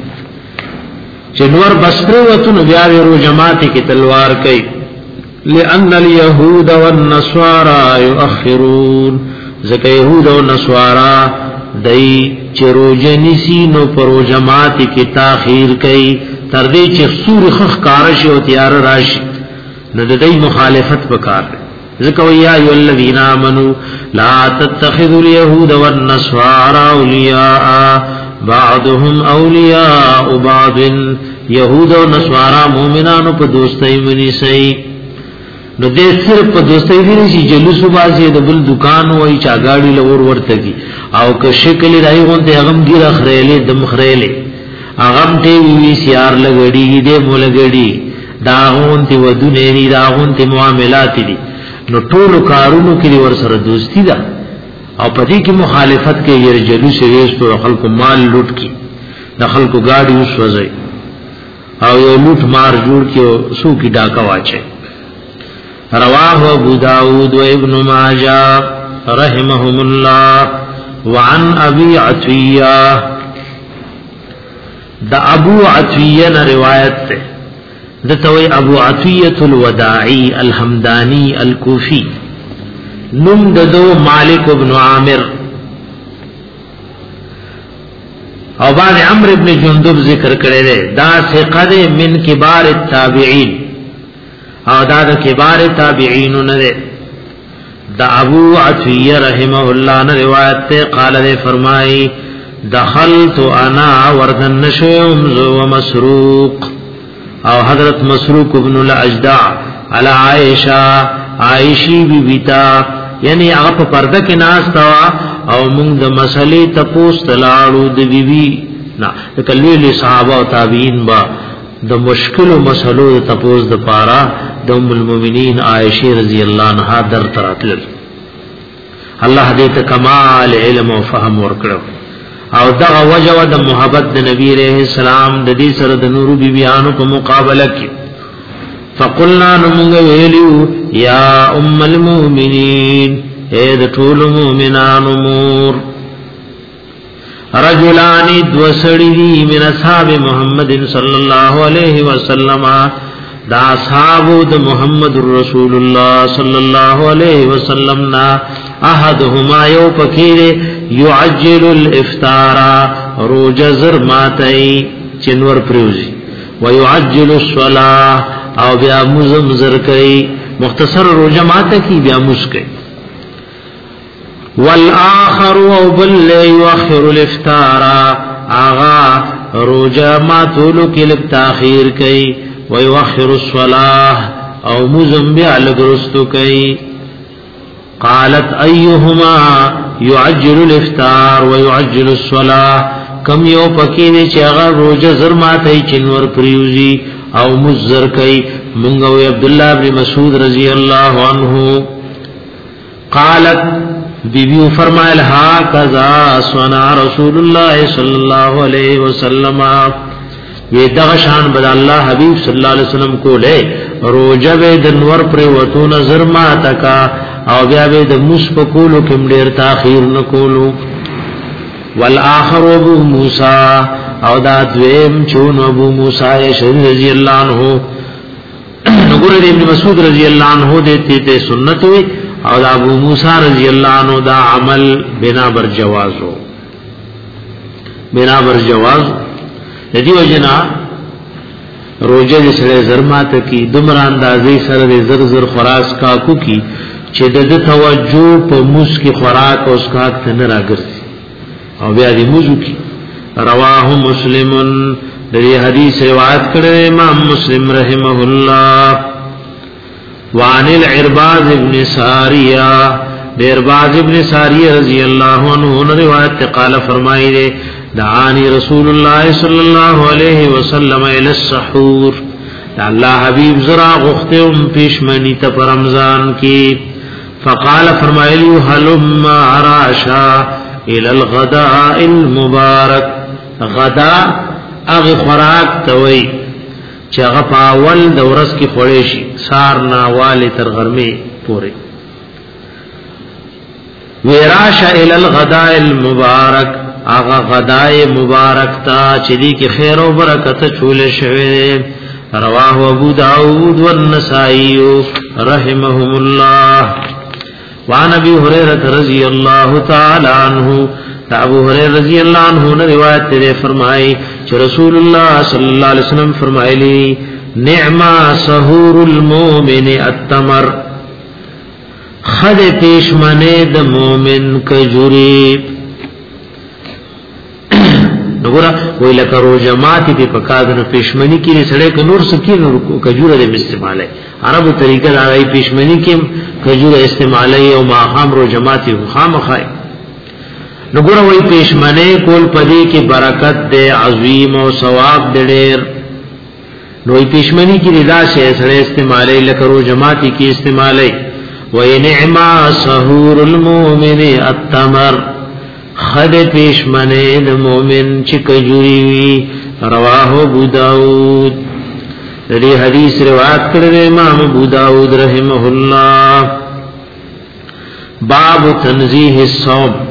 چنور بسرو وتن بیا ورو جماعت کی تلوار کئی لأن اليهود والنصارى يؤخرون ذکر یهود و نصارا دای چروجنسی نو پرو جماعت کی تاخیر کئی تردی چه سور خخ کارش و تیار راشی نددی مخالفت بکار ذکر یا ایو الذین آمنوا لا تتخذوا اليهود والنصارى اولیاء بعضهم اولیاء بعض یهود و نصارا مومنانو پا دوستی منی سی نو دې صرف په دوستۍ دی چې جلوس وباسي د بل دکان وای چا گاډي لور ورته کی او که شکل راي غونته هغه ګیره خړېلې دم خړېلې هغه ټي وی سي ار لګړي دې مولګړي دا غونته ودونه دي دا غونته معاملات دي نو ټول کارونو کې ور سره دوستی ده او پدې کې مخالفت کې یې جلوس ویس پر خلکو مال لوټ کی د خلکو گاډي وسوځي او یو لوټ مار جوړ کې سو کی ډاکا واچي رواه ابو داود و ابن ماجہ رحمهم الله وعن ابي عطيه دا ابو عطيه نے روایت ہے دتوی ابو عطيه الوداعي الحمداني الكوفي نم ددو مالک ابن عامر او بعد عمرو ابن جندب ذکر کرے دے دا ثقه من کبار التابعین او دا دا کبار تابعین نه دا ابو عطیہ رحمہ اللہ نے روایت تے قال دے فرمائی دخلت انا وردن نشم و مسروق او حضرت مسروق ابن الاجدع علی عائشہ عائشی بی بیتا یعنی هغه په پرده کې ناس تا او موږ د مسلې تپوس تلاړو د بیبي نا د کلوی صحابه او تابعین با د مشکل او مسلو تپوس د پارا د ام المؤمنین عائشہ رضی اللہ عنہا در تراتل الله دې ته کمال علم او فهم ورکړو او دا وجه د محبت د نبی رحم السلام د دې سره د نور بیبيانو په مقابله کې فقلنا نمغ ویلو یا ام المؤمنین اے د ټول مؤمنانو مور رجلان دوسڑی من اصحاب محمد صلی اللہ علیہ وسلم دا اصحاب د محمد رسول اللہ صلی اللہ علیہ وسلم نا احدهما یو پکیر یعجل الافطار روجزر ماتئی چنور پریوزی ویعجل الصلاة او بیا مزمزر کئی مختصر روجہ ماتا کی بیا مسکئی والآخر او بل یؤخر الافطار آغا روجہ ماتولو کی لب تاخیر کئی ویؤخر الصلاة او مزم بیا لگرستو کئی قالت ایہما یعجل الافطار ویعجل الصلاة کم یو پکینے چی آغا روجہ زرماتی چنور پریوزی او مزر کئی منگوی عبداللہ بن مسعود رضی اللہ عنہ قالت بیبیو فرمائل ها کذا سنا رسول اللہ صلی اللہ علیہ وسلم یہ دغشان بد اللہ حبیب صلی اللہ علیہ وسلم کو لے روجب دنور پر وتو نظر ما تکا او بیا به د مشفقولو کم ډیر تاخير نکولو والآخر ابو موسی او دا دویم چون ابو موسی شری رضی اللہ عنہ نګور ابن مسعود رضی اللہ عنہ دته ته سنت وی او دا ابو موسی رضی اللہ عنہ دا عمل بنا بر جوازو بنا بر جواز ندی وجنا روزه د سره زرمات کی دمر اندازې سره زر زر خراس کاکو کی چې د توجه په موس کی خوراک او اسکاک ته نه راګرځي او بیا دې موضوع کی رواه مسلمن دې حدیث روایت کړی امام مسلم رحمه الله وعن العرباض ابن ساریہ عرباض ابن ساریہ رضی اللہ عنہ روایت قال فرمائی دے دعانی رسول اللہ صلی اللہ علیہ وسلم الى السحور اللہ حبیب ذرا غختم پیشمنی تپ رمضان کی فقال فرمائی لیو حلم عراشا الى الغداء المبارک غدا اغ خوراک توئی چاگا پاول دورس کی خوڑیشی سارنا والی تر غرمی پوری ویراشا الى الغداء المبارک آغا غداء مبارک تا چلی کی خیر و برکت چول شوئے رواہ ابو داود والنسائی رحمهم اللہ وعن ابی حریرت رضی اللہ تعالی عنہ ابو حریرہ رضی اللہ عنہ نے روایت تے فرمائی کہ رسول اللہ صلی اللہ علیہ وسلم فرمائے لی نعما سحور المؤمن التمر خد پیشمنے د مومن کجوری نګورا وی لکه روزماتی په پکادن پښمنی کې سړی ک نور سکی نور کجوره د استعماله عربو طریقه دا غي پښمنی کې کجوره استعماله او ماهم روزماتی خامخای نګورا وی پښمنه کول پدې کې برکت دې عظیم او ثواب دې ډېر نوې پښمنی کې رضا شه سړی استعماله لکه روزماتی کې استعماله وی نعما سحور المؤمن التمر خد پیشمنه د مومن چې کجوري وی رواه ابو داود دې حدیث روایت کړی امام ابو داود رحمه الله باب تنزیه الصوم